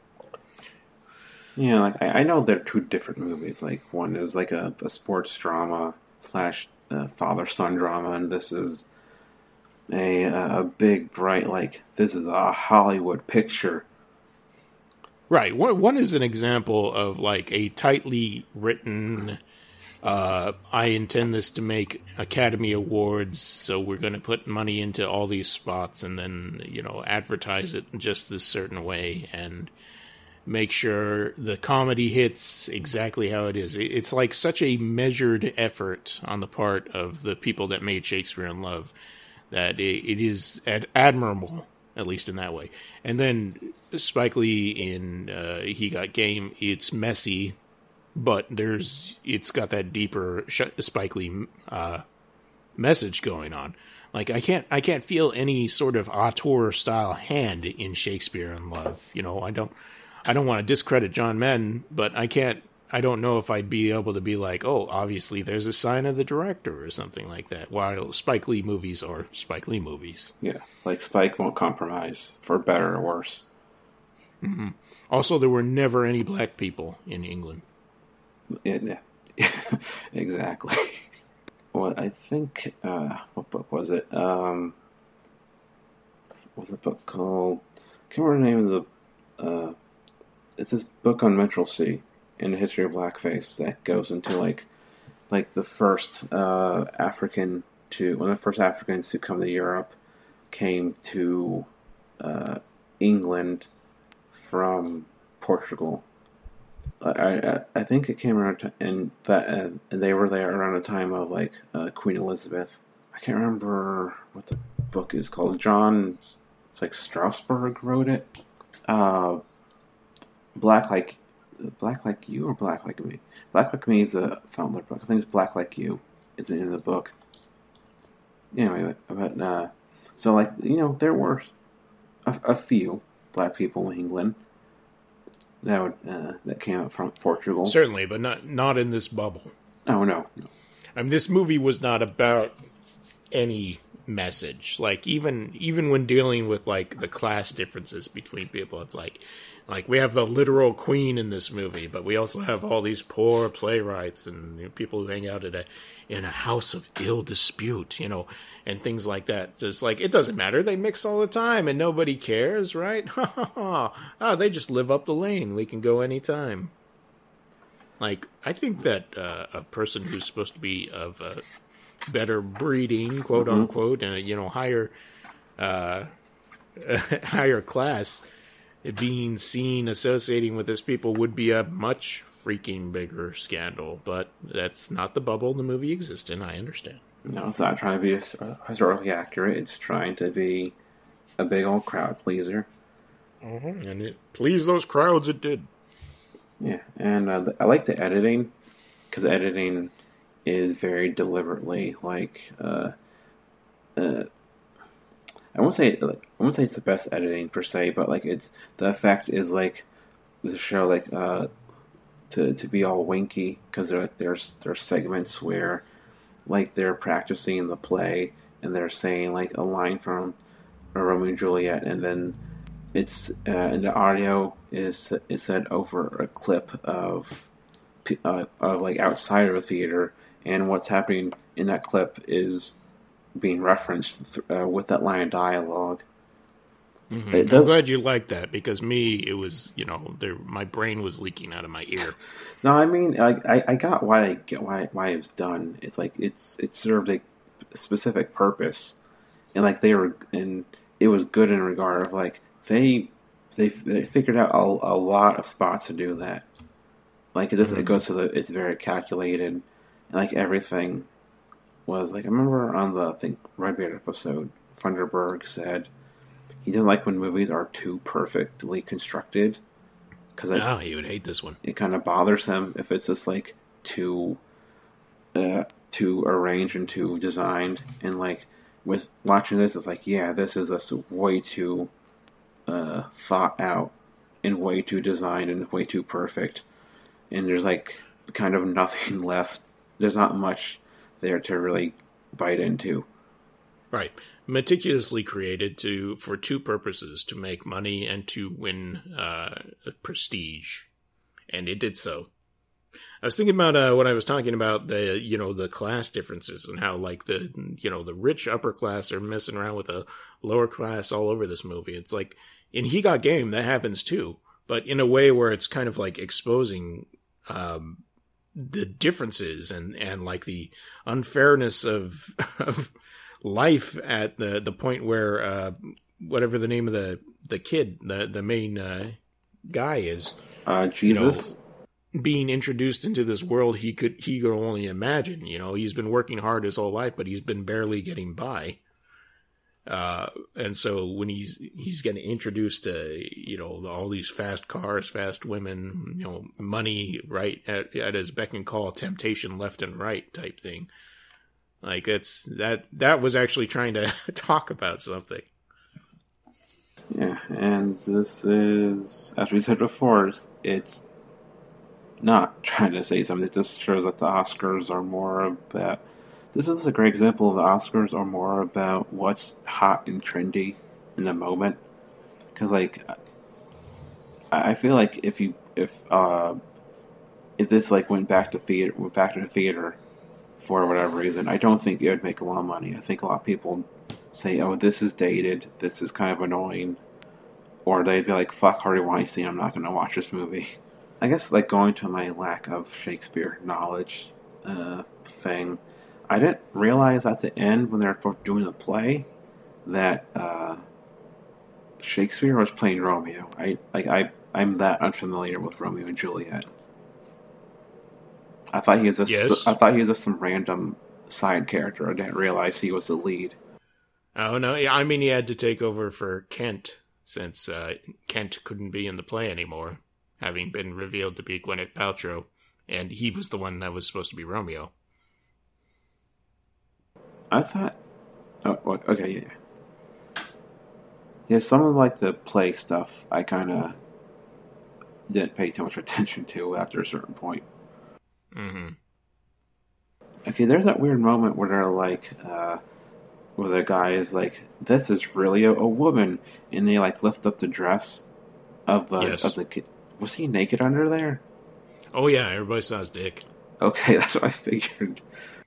Yeah, like, I, I know they're two different movies. Like, one is like a, a sports drama slash uh, father-son drama, and this is a, a big, bright, like, this is a Hollywood picture. Right. One, one is an example of, like, a tightly written... Uh, I intend this to make Academy Awards, so we're going to put money into all these spots and then, you know, advertise it just this certain way and make sure the comedy hits exactly how it is. It's like such a measured effort on the part of the people that made Shakespeare in Love that it, it is ad- admirable, at least in that way. And then Spike Lee in uh, He Got Game, it's messy, but there's it's got that deeper Spike Lee uh, message going on. Like I can't I can't feel any sort of auteur style hand in Shakespeare in Love. You know, I don't I don't want to discredit John Madden, but I can't I don't know if I'd be able to be like, oh, obviously there's a sign of the director or something like that. While Spike Lee movies are Spike Lee movies. Yeah, like Spike won't compromise for better or worse. Mm-hmm. Also, there were never any black people in England. Yeah, exactly. Well, I think, uh, what book was it? Um, what was the book called? I can't remember the name of the, uh, it's this book on Minstrelsy in the history of blackface that goes into, like, like the first, uh, African to, one of the first Africans to come to Europe came to, uh, England from Portugal. I, I I think it came around to, and that uh, and they were there around the time of like uh, Queen Elizabeth. I can't remember what the book is called. John, it's like Strasbourg wrote it. Uh, Black Like Black Like You or Black Like Me? Black Like Me is a Fountain book. I think it's Black Like You. It's in the book. Anyway, but uh, so like you know, there were a, a few black people in England that would uh, that came out from Portugal. Certainly, but not not in this bubble. Oh no, no. I mean, this movie was not about any message. Like even even when dealing with like the class differences between people, it's like like we have the literal queen in this movie, but we also have all these poor playwrights and you know, people who hang out at a in a house of ill dispute, you know, and things like that. Just like it doesn't matter, they mix all the time and nobody cares, right? Oh, they just live up the lane. We can go anytime. Like I think that uh, a person who's supposed to be of a better breeding, quote mm-hmm. unquote, and you know higher, uh, higher class, being seen associating with this people would be a much freaking bigger scandal. But that's not the bubble the movie exists in. I understand. No, it's not trying to be historically accurate. It's trying to be a big old crowd pleaser. Mm-hmm. And it pleased those crowds. It did. Yeah, and uh, I like the editing because editing is very deliberately like uh, uh, I won't say like I won't say it's the best editing per se, but like it's the effect is like the show like uh, to to be all winky because there there's there's segments where like they're practicing the play and they're saying like a line from Romeo and Juliet, and then it's uh, and the audio is is set over a clip of uh, of like outside of a theater, and what's happening in that clip is being referenced uh, with that line of dialogue. Mm-hmm. It does, I'm glad you like that because me, it was you know there my brain was leaking out of my ear. No, I mean like I, I got why I get why why it was done. It's like it's it served a specific purpose, and like they were and it was good in regard of like they they they figured out a, a lot of spots to do that. Like it does, mm-hmm. it goes to the it's very calculated, and like everything was like I remember on the I think Redbeard episode, Funderburg said he didn't like when movies are too perfectly constructed because oh, he would hate this one. It kind of bothers him if it's just like too uh, too arranged and too designed, and like with watching this, it's like yeah, this is a way too uh, thought out and way too designed and way too perfect, and there's like kind of nothing left. There's not much there to really bite into. Right. Meticulously created to for two purposes, to make money and to win uh, prestige. And it did so. I was thinking about uh, when I was talking about the, you know, the class differences and how like the, you know, the rich upper class are messing around with the lower class all over this movie. It's like in He Got Game, that happens too, but in a way where it's kind of like exposing um, the differences and, and like the unfairness of, of life at the, the point where, uh, whatever the name of the, the kid, the, the main, uh, guy is, uh, Jesus, you know, being introduced into this world he could, he could only imagine, you know, he's been working hard his whole life, but he's been barely getting by. Uh, and so when he's, he's getting introduced to, you know, all these fast cars, fast women, you know, money right at, at his beck and call, temptation left and right type thing. Like it's that, that was actually trying to talk about something. Yeah. And this is, as we said before, it's not trying to say something. It just shows that the Oscars are more about, this is a great example of the Oscars are more about what's hot and trendy in the moment. Because, like, I feel like if you if uh, if this like went back to theater, went back to the theater for whatever reason, I don't think it would make a lot of money. I think a lot of people say, "Oh, this is dated. This is kind of annoying," or they'd be like, "Fuck Harvey Weinstein. I'm not going to watch this movie." I guess like going to my lack of Shakespeare knowledge uh, thing. I didn't realize at the end when they were both doing the play that uh, Shakespeare was playing Romeo. I like I I'm that unfamiliar with Romeo and Juliet. I thought he was just yes. I thought he was just some random side character. I didn't realize he was the lead. Oh no! Yeah, I mean he had to take over for Kent since uh, Kent couldn't be in the play anymore, having been revealed to be Gwyneth Paltrow, and he was the one that was supposed to be Romeo. I thought... Oh, okay, yeah. Yeah, some of, like, the play stuff I kind of didn't pay too much attention to after a certain point. Mm-hmm. Okay, there's that weird moment where they're like, uh, where the guy is like, "This is really a, a woman," and they like lift up the dress of the yes. of the kid. Was he naked under there? Oh yeah, everybody saw his dick. Okay, that's what I figured.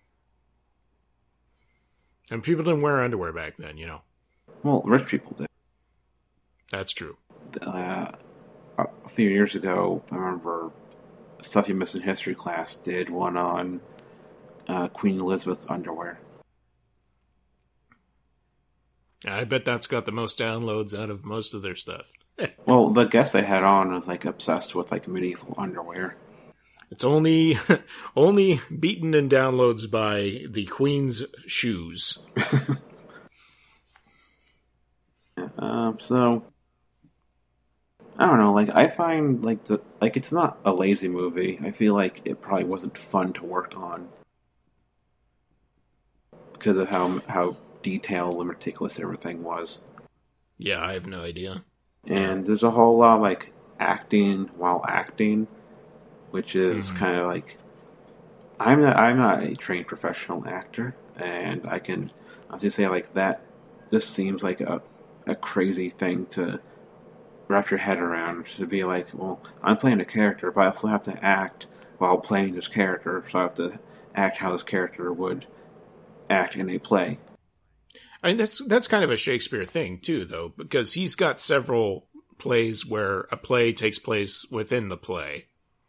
And people didn't wear underwear back then, you know. Well, rich people did. That's true. Uh, a few years ago, I remember Stuff You Missed in History class did one on uh, Queen Elizabeth underwear. I bet that's got the most downloads out of most of their stuff. Well, the guest they had on was like obsessed with like medieval underwear. It's only only beaten in downloads by the Queen's shoes. um, so I don't know. Like I find like the like it's not a lazy movie. I feel like it probably wasn't fun to work on because of how how detailed and meticulous everything was. Yeah, I have no idea. And there's a whole lot of like acting while acting, which is mm-hmm. kind of like I'm not I'm not a trained professional actor, and I can honestly say like that. This seems like a a crazy thing to wrap your head around, to be like, well, I'm playing a character, but I also have to act while playing this character, so I have to act how this character would act in a play. I mean, that's that's kind of a Shakespeare thing, too, though, because he's got several plays where a play takes place within the play.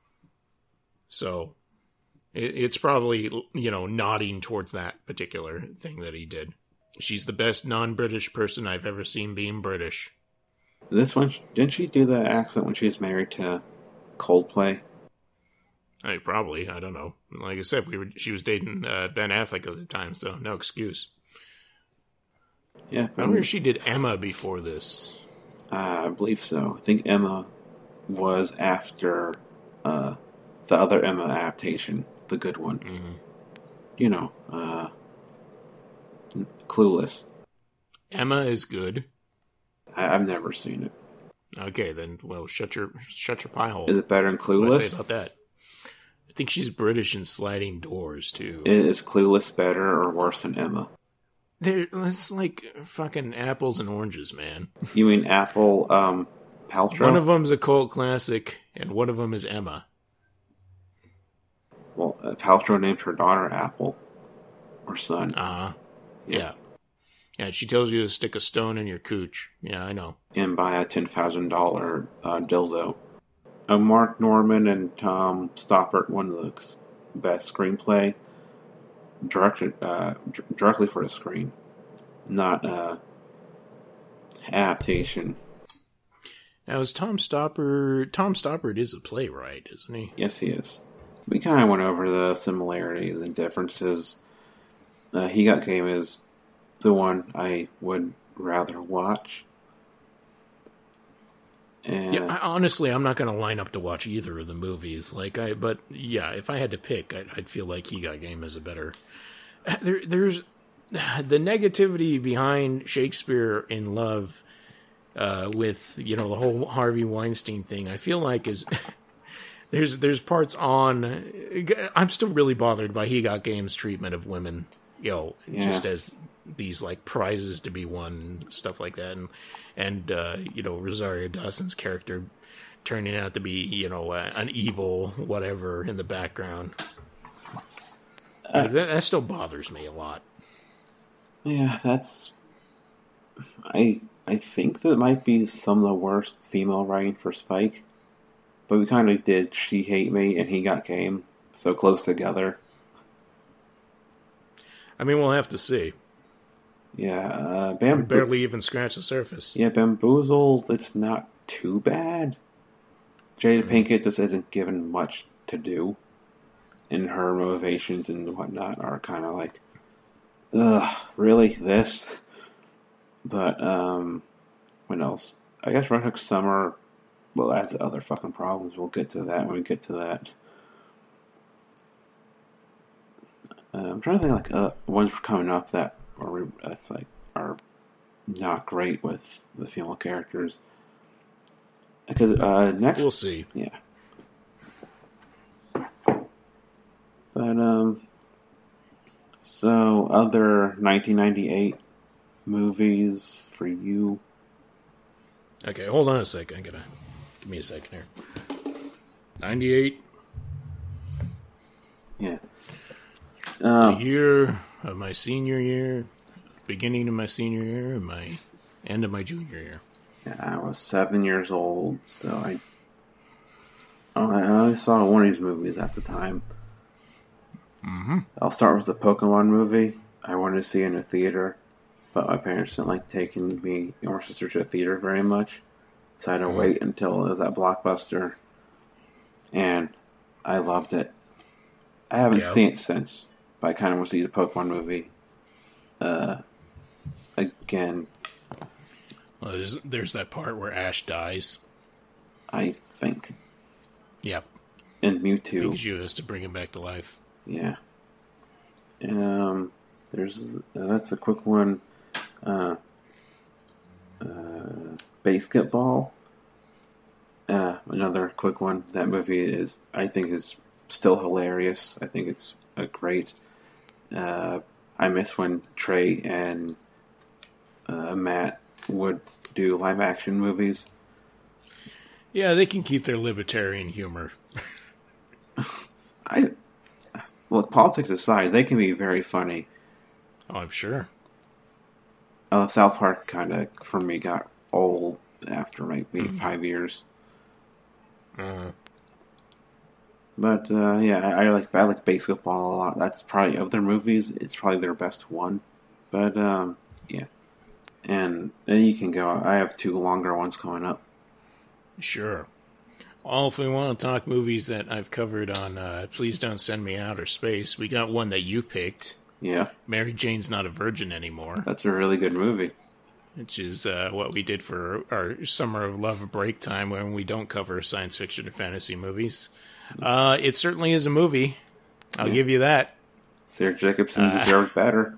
So it, it's probably, you know, nodding towards that particular thing that he did. She's the best non-British person I've ever seen being British. This one, didn't she do the accent when she was married to Coldplay? I mean, probably. I don't know. Like I said, we were she was dating uh, Ben Affleck at the time, so no excuse. Yeah, I wonder if she did Emma before this. Uh, I believe so. I think Emma was after uh, the other Emma adaptation, the good one. Mm-hmm. You know, uh, Clueless. Emma is good. I, I've never seen it. Okay, then, well, shut your shut your pie hole. Is it better than Clueless? That's what I say about that. I think she's British in Sliding Doors, too. Is Clueless better or worse than Emma? They're, it's like fucking apples and oranges, man. You mean Apple um, Paltrow? One of them's a cult classic, and one of them is Emma. Well, uh, Paltrow named her daughter Apple, or son. Uh-huh. Yeah. yeah. Yeah, she tells you to stick a stone in your cooch. Yeah, I know. And buy a ten thousand dollars uh, dildo. Uh, Mark Norman and Tom Stoppard won the best screenplay directed uh, d- directly for the screen, not uh, adaptation. Now, is Tom Stoppard... Tom Stoppard is a playwright, isn't he? Yes, he is. We kind of went over the similarities and differences. Uh, He Got Game is the one I would rather watch. And yeah, I, honestly, I'm not going to line up to watch either of the movies. Like, I, but yeah, if I had to pick, I'd, I'd feel like He Got Game is a better. There, there's the negativity behind Shakespeare in Love, uh, with you know the whole Harvey Weinstein thing. I feel like is there's there's parts on. I'm still really bothered by He Got Game's treatment of women, you know, Yeah. just as these like prizes to be won, stuff like that, and and uh, you know Rosario Dawson's character turning out to be you know uh, an evil whatever in the background. Uh, that, that still bothers me a lot. Yeah, that's. I I think that might be some of the worst female writing for Spike, but we kind of did She Hate Me and He Got Game so close together. I mean, we'll have to see. Yeah, uh, We Bam- barely even scratch the surface. Yeah, Bamboozled, it's not too bad. Jada Pinkett just isn't given much to do, and her motivations and whatnot are kind of like, ugh, really, this? But, um, what else? I guess Red Hook Summer, well, has other fucking problems. We'll get to that when we get to that. Uh, I'm trying to think like uh, ones coming up that are that's like are not great with the female characters. Because uh, next, we'll see. Yeah, but um, so other nineteen ninety-eight movies for you. Okay, hold on a second. I'm gonna give me a second here. ninety-eight. Yeah. Um, the year of my senior year, beginning of my senior year, and my end of my junior year. Yeah, I was seven years old, so I oh, I only saw one of these movies at the time. Mm-hmm. I'll start with the Pokemon movie. I wanted to see it in a theater, but my parents didn't like taking me and my sister to a theater very much, so I had to mm-hmm. wait until it was at Blockbuster, and I loved it. I haven't yeah. seen it since. But I kind of want to see the Pokemon movie uh, again. Well, there's, there's that part where Ash dies. I think. Yep. And Mewtwo. Pikachu has to bring him back to life. Yeah. Um. There's uh, that's a quick one. Uh. Uh. Basketball. Uh. Another quick one. That movie is, I think, is still hilarious. I think it's a great. Uh, I miss when Trey and uh, Matt would do live action movies. Yeah, they can keep their libertarian humor. I look, politics aside, they can be very funny. Oh, I'm sure. Uh, South Park kind of, for me, got old after maybe mm-hmm. five years. Uh-huh. But uh, yeah, I, I like I like Basketball a lot. That's probably of their movies. It's probably their best one. But um, yeah, and then you can go. I have two longer ones coming up. Sure. Well, if we want to talk movies that I've covered on uh, Please Don't Send Me Outer Space, we got one that you picked. Yeah. Mary Jane's Not a Virgin Anymore. That's a really good movie. Which is uh, what we did for our Summer of Love break time when we don't cover science fiction or fantasy movies. Uh, it certainly is a movie. I'll yeah. give you that. Sarah Jacobson uh, deserved better.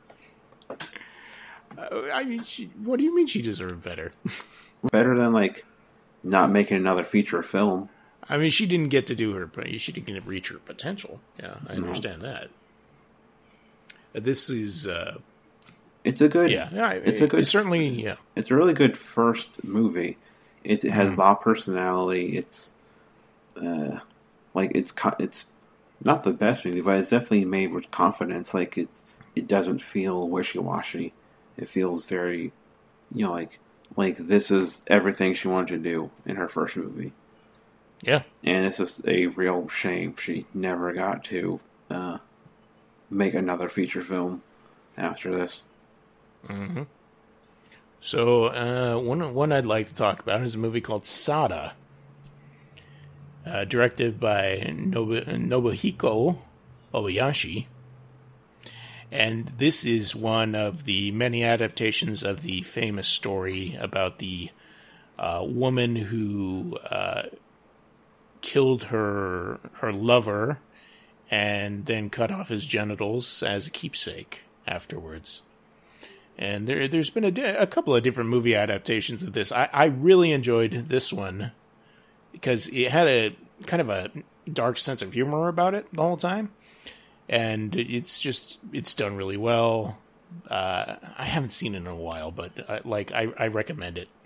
Uh, I mean, she, what do you mean she deserved better? Better than, like, not making another feature film. I mean, she didn't get to do her, she didn't reach her potential. Yeah, I understand no. that. This is, uh... It's a good... Yeah, it's a good... It's certainly, yeah. It's a really good first movie. It, it has mm. a lot of personality. It's, uh... Like, it's it's not the best movie, but it's definitely made with confidence. Like, it, it doesn't feel wishy-washy. It feels very, you know, like, like this is everything she wanted to do in her first movie. Yeah. And it's just a real shame she never got to uh, make another feature film after this. Mm-hmm. So, uh, one, one I'd like to talk about is a movie called Sada. Uh, directed by Nobu- Nobuhiko Obayashi. And this is one of the many adaptations of the famous story about the uh, woman who uh, killed her her lover and then cut off his genitals as a keepsake afterwards. And there, there's been a, di- a couple of different movie adaptations of this. I, I really enjoyed this one because it had a kind of a dark sense of humor about it the whole time. And it's just, it's done really well. Uh, I haven't seen it in a while, but uh, like, I, I recommend it.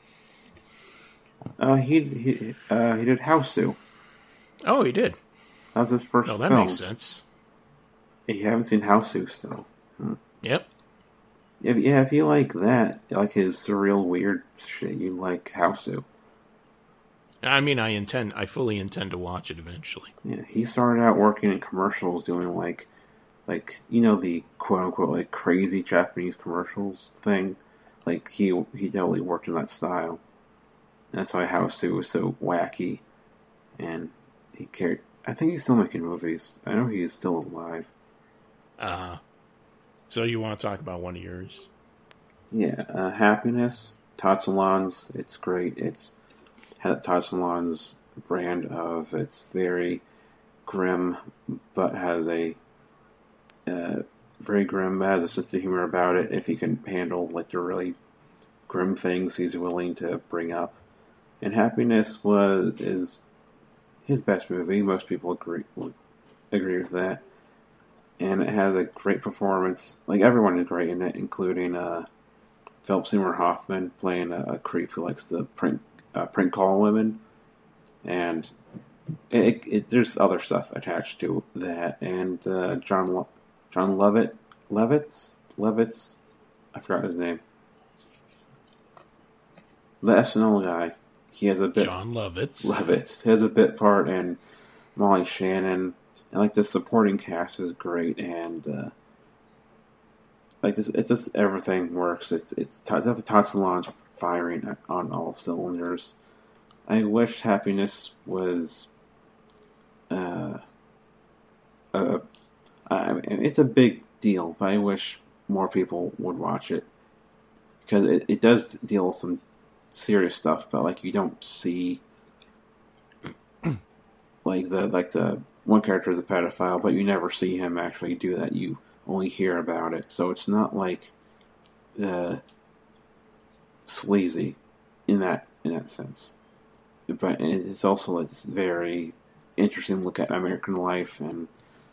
Uh, he he uh, he did Hausu. Oh, he did. That was his first film. Oh, that film. makes sense. You haven't seen Hausu still. Hmm. Yep. If, yeah, if you like that, like his surreal, weird shit, you like Hausu. I mean, I intend, I fully intend to watch it eventually. Yeah, he started out working in commercials, doing like, like you know, the quote unquote like crazy Japanese commercials thing. Like he he definitely worked in that style. And that's why Hausu was so wacky, and he cared. I think he's still making movies. I know he is still alive. Uh huh. So you want to talk about one of yours? Yeah, uh, Happiness. Todd Solondz, it's great. It's had Todd Solondz brand of it's very grim, but has a uh, very grim, has a sense of humor about it. If he can handle like the really grim things, he's willing to bring up. And Happiness was is his best movie. Most people agree would agree with that. And it has a great performance. Like everyone is great in it, including uh, Philip Seymour Hoffman playing a, a creep who likes to prank uh, prank call women. And it, it, there's other stuff attached to that. And uh, John Lo- John Lovett Levitz Levitz I forgot his name. The S N L guy. He has a bit. John Lovitz. Lovitz. He has a bit part, and Molly Shannon. And like the supporting cast is great, and uh, like this, it just everything works. It's it's Todd Solondz firing on all cylinders. I wish Happiness was. Uh, uh, I mean, it's a big deal, but I wish more people would watch it because it, it does deal with some serious stuff, but like you don't see like the like the one character is a pedophile, but you never see him actually do that. You only hear about it, so it's not like uh, sleazy in that in that sense. But it's also like this very interesting look at American life, and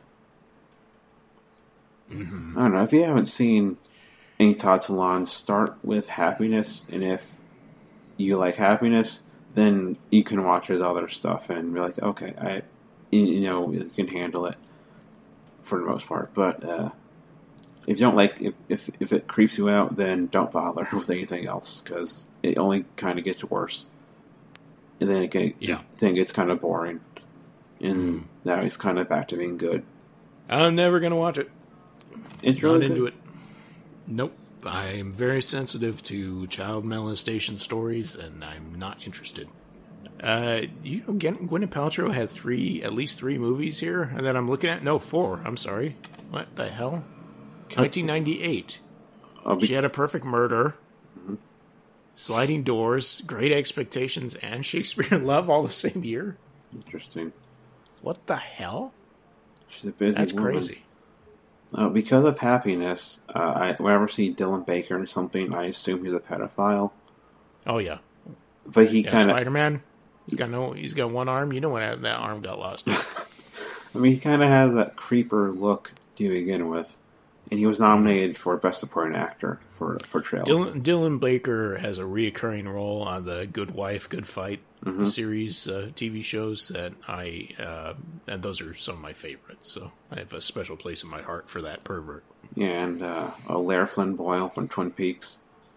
mm-hmm. I don't know if you haven't seen any Todd Solondz, start with Happiness, and if you like Happiness, then you can watch his other stuff and be like, okay, I, you know, you can handle it for the most part. But uh, if you don't like, if, if if it creeps you out, then don't bother with anything else because it only kind of gets worse, and then it get, yeah, then it gets kind of boring, and mm. now it's kind of back to being good. I'm never gonna watch it. It's really not good. into it. Nope. I'm very sensitive to child molestation stories, and I'm not interested. Uh, you know, Gwyneth Paltrow had three, at least three movies here that I'm looking at. No, four. I'm sorry. What the hell? nineteen ninety-eight. Be- she had A Perfect Murder, mm-hmm. Sliding Doors, Great Expectations, and Shakespeare in Love all the same year. Interesting. What the hell? She's a busy That's woman. crazy. Uh, because of Happiness, uh, I, whenever I see Dylan Baker in something, I assume he's a pedophile. Oh yeah, but he yeah, kind of Spider-Man. He's got no. He's got one arm. You know when that arm got lost. I mean, he kind of has that creeper look to begin with, and he was nominated for Best Supporting Actor for portrayal. Dylan, Dylan Baker has a reoccurring role on the Good Wife, Good Fight mm-hmm. series uh, T V shows that I, uh, and those are some of my favorites. So I have a special place in my heart for that pervert. Yeah, and uh, Lara Flynn Boyle from Twin Peaks.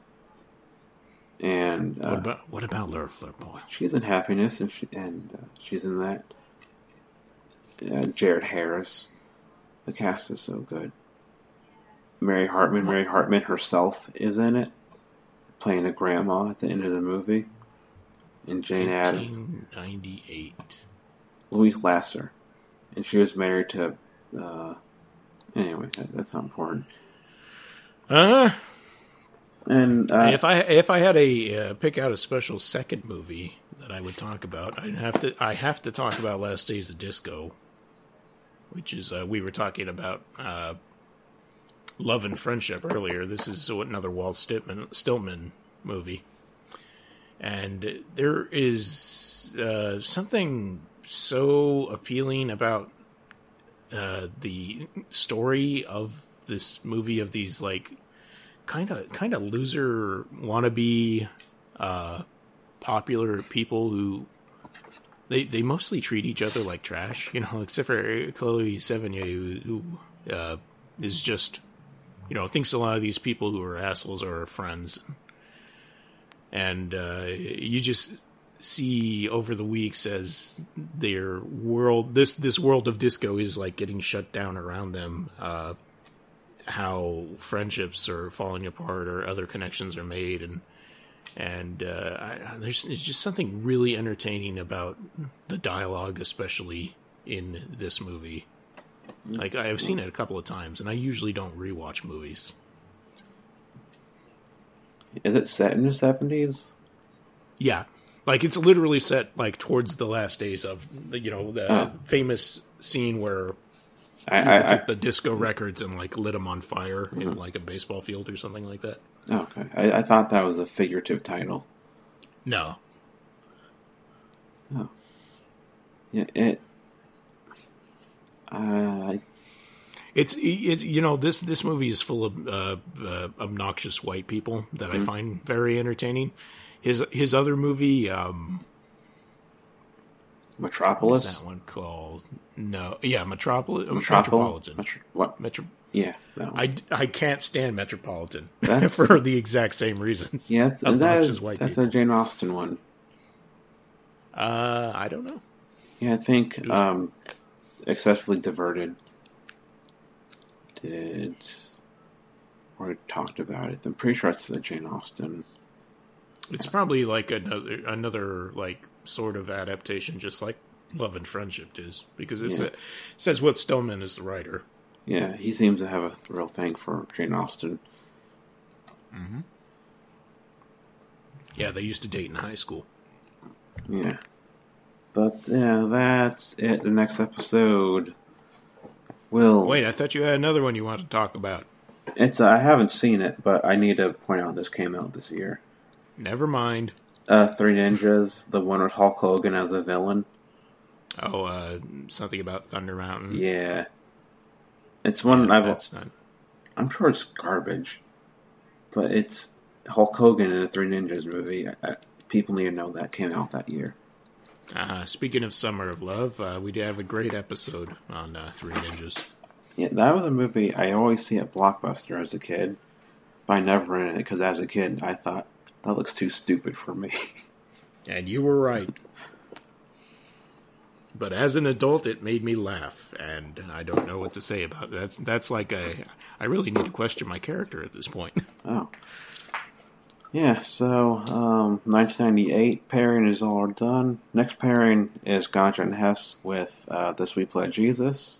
And uh, what about what about Lara Flynn Boyle? She's in Happiness, and she and uh, she's in that. Uh, Jared Harris, the cast is so good. Mary Hartman, Mary Hartman herself is in it, playing a grandma at the end of the movie. And Jane Addams. nineteen ninety-eight. Louise Lasser. And she was married to, uh, anyway, that's not important. Uh, and, uh, if I, if I had a, uh, pick out a special second movie that I would talk about, I'd have to, I have to talk about Last Days of Disco, which is, uh, we were talking about, uh, Love and Friendship earlier. This is another Walt Stillman, Stillman movie. And there is uh, something so appealing about uh, the story of this movie of these like kind of kind of loser wannabe uh, popular people who they they mostly treat each other like trash, you know, except for Chloe Sevigny, who, who uh, is just, you know, thinks a lot of these people who are assholes are her friends. And uh, you just see over the weeks as their world, this this world of disco is like getting shut down around them, uh, how friendships are falling apart or other connections are made, and and uh, I, there's, there's just something really entertaining about the dialogue, especially in this movie. Like, I've seen it a couple of times, and I usually don't rewatch movies. Is it set in the seventies? Yeah. Like, it's literally set, like, towards the last days of, you know, the oh. famous scene where I, I, took I, the disco records and, like, lit them on fire mm-hmm. in, like, a baseball field or something like that. Okay. I, I thought that was a figurative title. No. Oh. Yeah, it... Uh, it's, it's, you know, this, this movie is full of uh, uh, obnoxious white people that mm-hmm. I find very entertaining. His his other movie, um, Metropolis. What is that one called? No, yeah, Metropolis. Metropol- Metropolitan. Metro- what? Metro. Yeah, I, I can't stand Metropolitan for the exact same reasons. Yeah, that's, that is, white that's a Jane Austen one. Uh, I don't know. Yeah, I think was, um, Excessively Diverted did or talked about it. I'm pretty sure it's the Jane Austen. It's probably like another another like sort of adaptation, just like Love and Friendship is, because it's yeah. a, it says Whit Stillman is the writer. Yeah, he seems to have a real thing for Jane Austen. Mm-hmm. Yeah, they used to date in high school. Yeah, but yeah, that's it. The next episode will wait. I thought you had another one you wanted to talk about. It's uh, I haven't seen it, but I need to point out this came out this year. Never mind. Uh, Three Ninjas, the one with Hulk Hogan as a villain. Oh, uh, something about Thunder Mountain. Yeah, it's one yeah, I've. That's not... I'm sure it's garbage, but it's Hulk Hogan in a Three Ninjas movie. I, I, people need to know that came out that year. Uh, speaking of Summer of Love, uh, we did have a great episode on uh, Three Ninjas. Yeah, that was a movie I always see at Blockbuster as a kid, but I never rented it because as a kid I thought, that looks too stupid for me. And you were right. But as an adult, it made me laugh, and I don't know what to say about that. That's, that's like a... I really need to question my character at this point. Oh. Yeah, so, um, nineteen ninety-eight pairing is all done. Next pairing is Ganja and Hess with uh, This Week Played Jesus.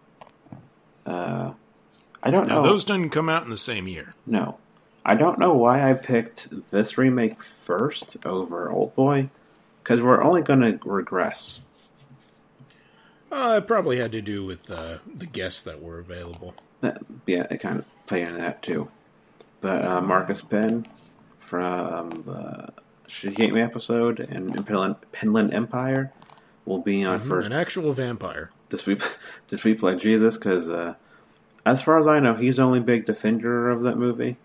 Uh, I don't now, know. Now, those didn't come out in the same year. No. I don't know why I picked this remake first over Oldboy, because we're only going to regress. Uh, it probably had to do with uh, the guests that were available. That, yeah, it kind of played into that too. But uh, Marcus Penn from the She Hate Me episode and Penland, Penland Empire will be on mm-hmm, for an actual vampire. This week, this week played Jesus, because uh, as far as I know, he's the only big defender of that movie.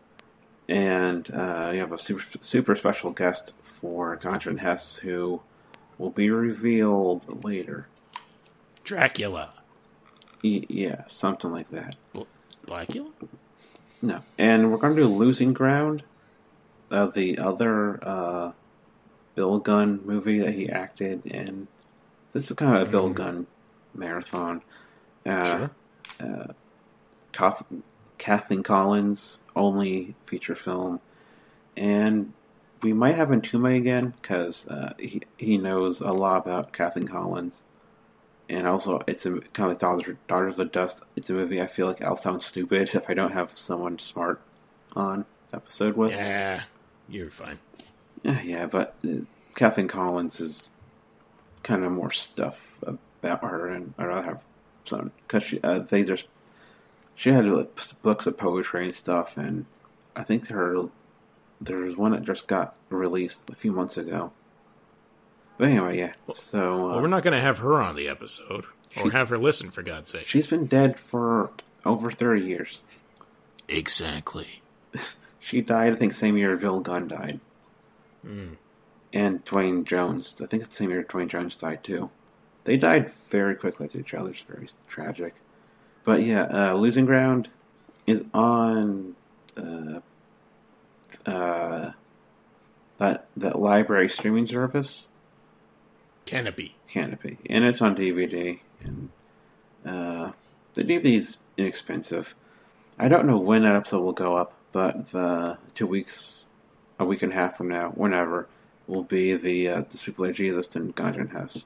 And uh, you have a super, super special guest for Ganja and Hess who will be revealed later. Dracula. E- yeah, something like that. Bl- Blackula? No. And we're going to do Losing Ground, uh, the other uh, Bill Gunn movie that he acted in. This is kind of a mm. Bill Gunn marathon. Uh, sure. Uh, Kath- Kathleen Collins, only feature film. And we might have Entombed again, because uh, he, he knows a lot about Kathleen Collins. And also, it's a kind of like Daughters, Daughters of the Dust. It's a movie I feel like I'll sound stupid if I don't have someone smart on the episode with. Yeah, you're fine. Yeah, yeah, but uh, Kathleen Collins is kind of more stuff about her, and I'd rather have some, because she, uh, they just, she had like, books of poetry and stuff, and I think her, there's one that just got released a few months ago. But anyway, yeah. So uh, well, we're not going to have her on the episode, or she, have her listen, for God's sake. She's been dead for over thirty years. Exactly. She died, I think, same year Bill Gunn died. Mm. And Dwayne Jones. I think it's the same year Dwayne Jones died, too. They died very quickly to each other. It's very tragic. But yeah, uh, Losing Ground is on uh, uh, that that library streaming service. Canopy. Canopy. And it's on D V D. And uh, the D V D is inexpensive. I don't know when that episode will go up, but the two weeks, a week and a half from now, whenever, will be the uh, This Week Played Jesus and Ganja and Hess.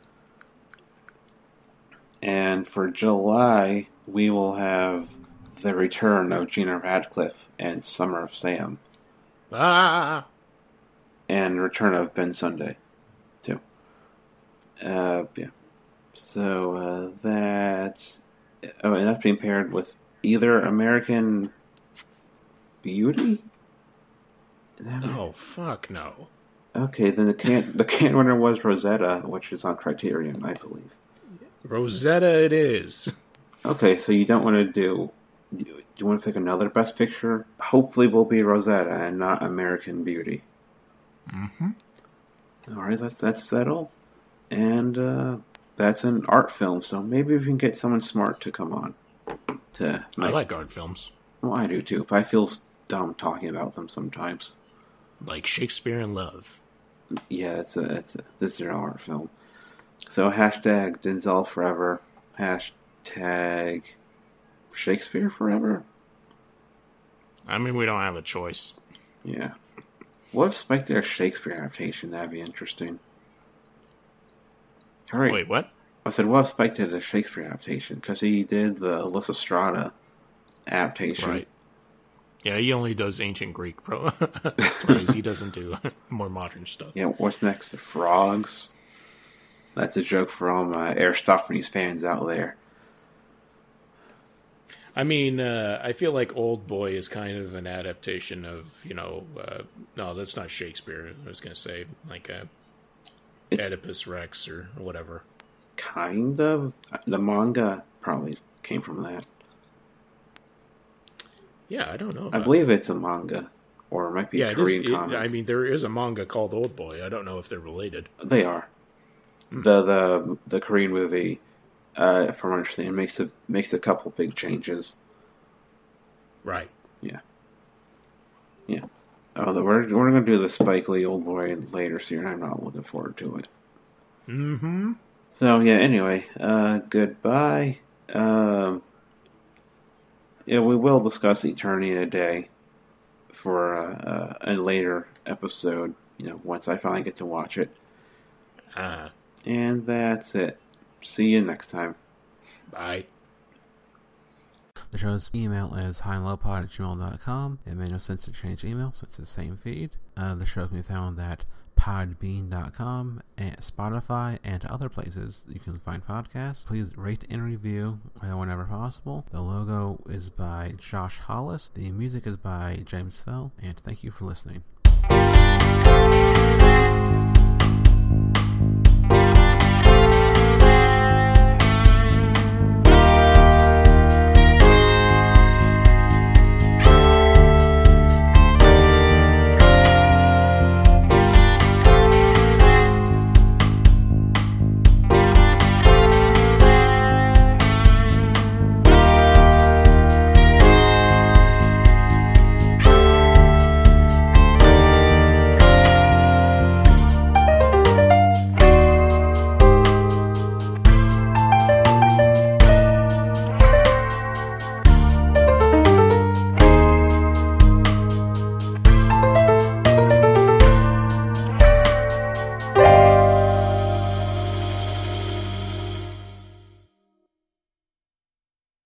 And for July, we will have the return of Gina Radcliffe and Summer of Sam. Ah! And Return of Ben Sunday, too. Uh, yeah. So, uh, that's... Oh, and that's being paired with either American Beauty? Oh, fuck no. Okay, then the can the can winner was Rosetta, which is on Criterion, I believe. Rosetta it is. Okay, so you don't want to do... Do you, do you want to pick another Best Picture? Hopefully will be Rosetta and not American Beauty. Mm-hmm. Alright, that's, that's settled. And uh, that's an art film, so maybe we can get someone smart to come on. To make... I like art films. Well, I do too, but I feel dumb talking about them sometimes. Like Shakespeare in Love. Yeah, it's a, it's a, this is an art film. So hashtag Denzel Forever. Hashtag Shakespeare Forever. I mean, we don't have a choice. Yeah. What if Spike did a Shakespeare adaptation? That'd be interesting. All right. Wait, what? I said, what if Spike did a Shakespeare adaptation? Because he did the Lysistrata adaptation. Right. Yeah, he only does ancient Greek pro- plays. He doesn't do more modern stuff. Yeah, what's next? The Frogs? That's a joke from uh, Aristophanes fans out there. I mean, uh, I feel like Old Boy is kind of an adaptation of, you know, uh, no, that's not Shakespeare. I was going to say, like, uh, Oedipus Rex or whatever. Kind of. The manga probably came from that. Yeah, I don't know. I believe it's a manga. Or it might be yeah, a Korean it is, comic. It, I mean, there is a manga called Old Boy. I don't know if they're related. They are. Hmm. The the the Korean movie, uh, from what I understand, makes a makes a couple big changes. Right. Yeah. Yeah. Oh, the, we're we're gonna do the Spike Lee Old Boy later soon. I'm not looking forward to it. Mm-hmm. So yeah. Anyway, uh, goodbye. Um. Yeah, we will discuss Eternity in a Day for uh, uh, a later episode. You know, once I finally get to watch it. Uh, And that's it. See you next time. bye. The show's email is highandlowpod at gmail dot com. It made no sense to change email, so it's the same feed. Uh, the show can be found at podbean dot com, and Spotify, and other places you can find podcasts. Please rate and review whenever possible. The logo is by Josh Hollis. The music is by James Fell, and thank you for listening.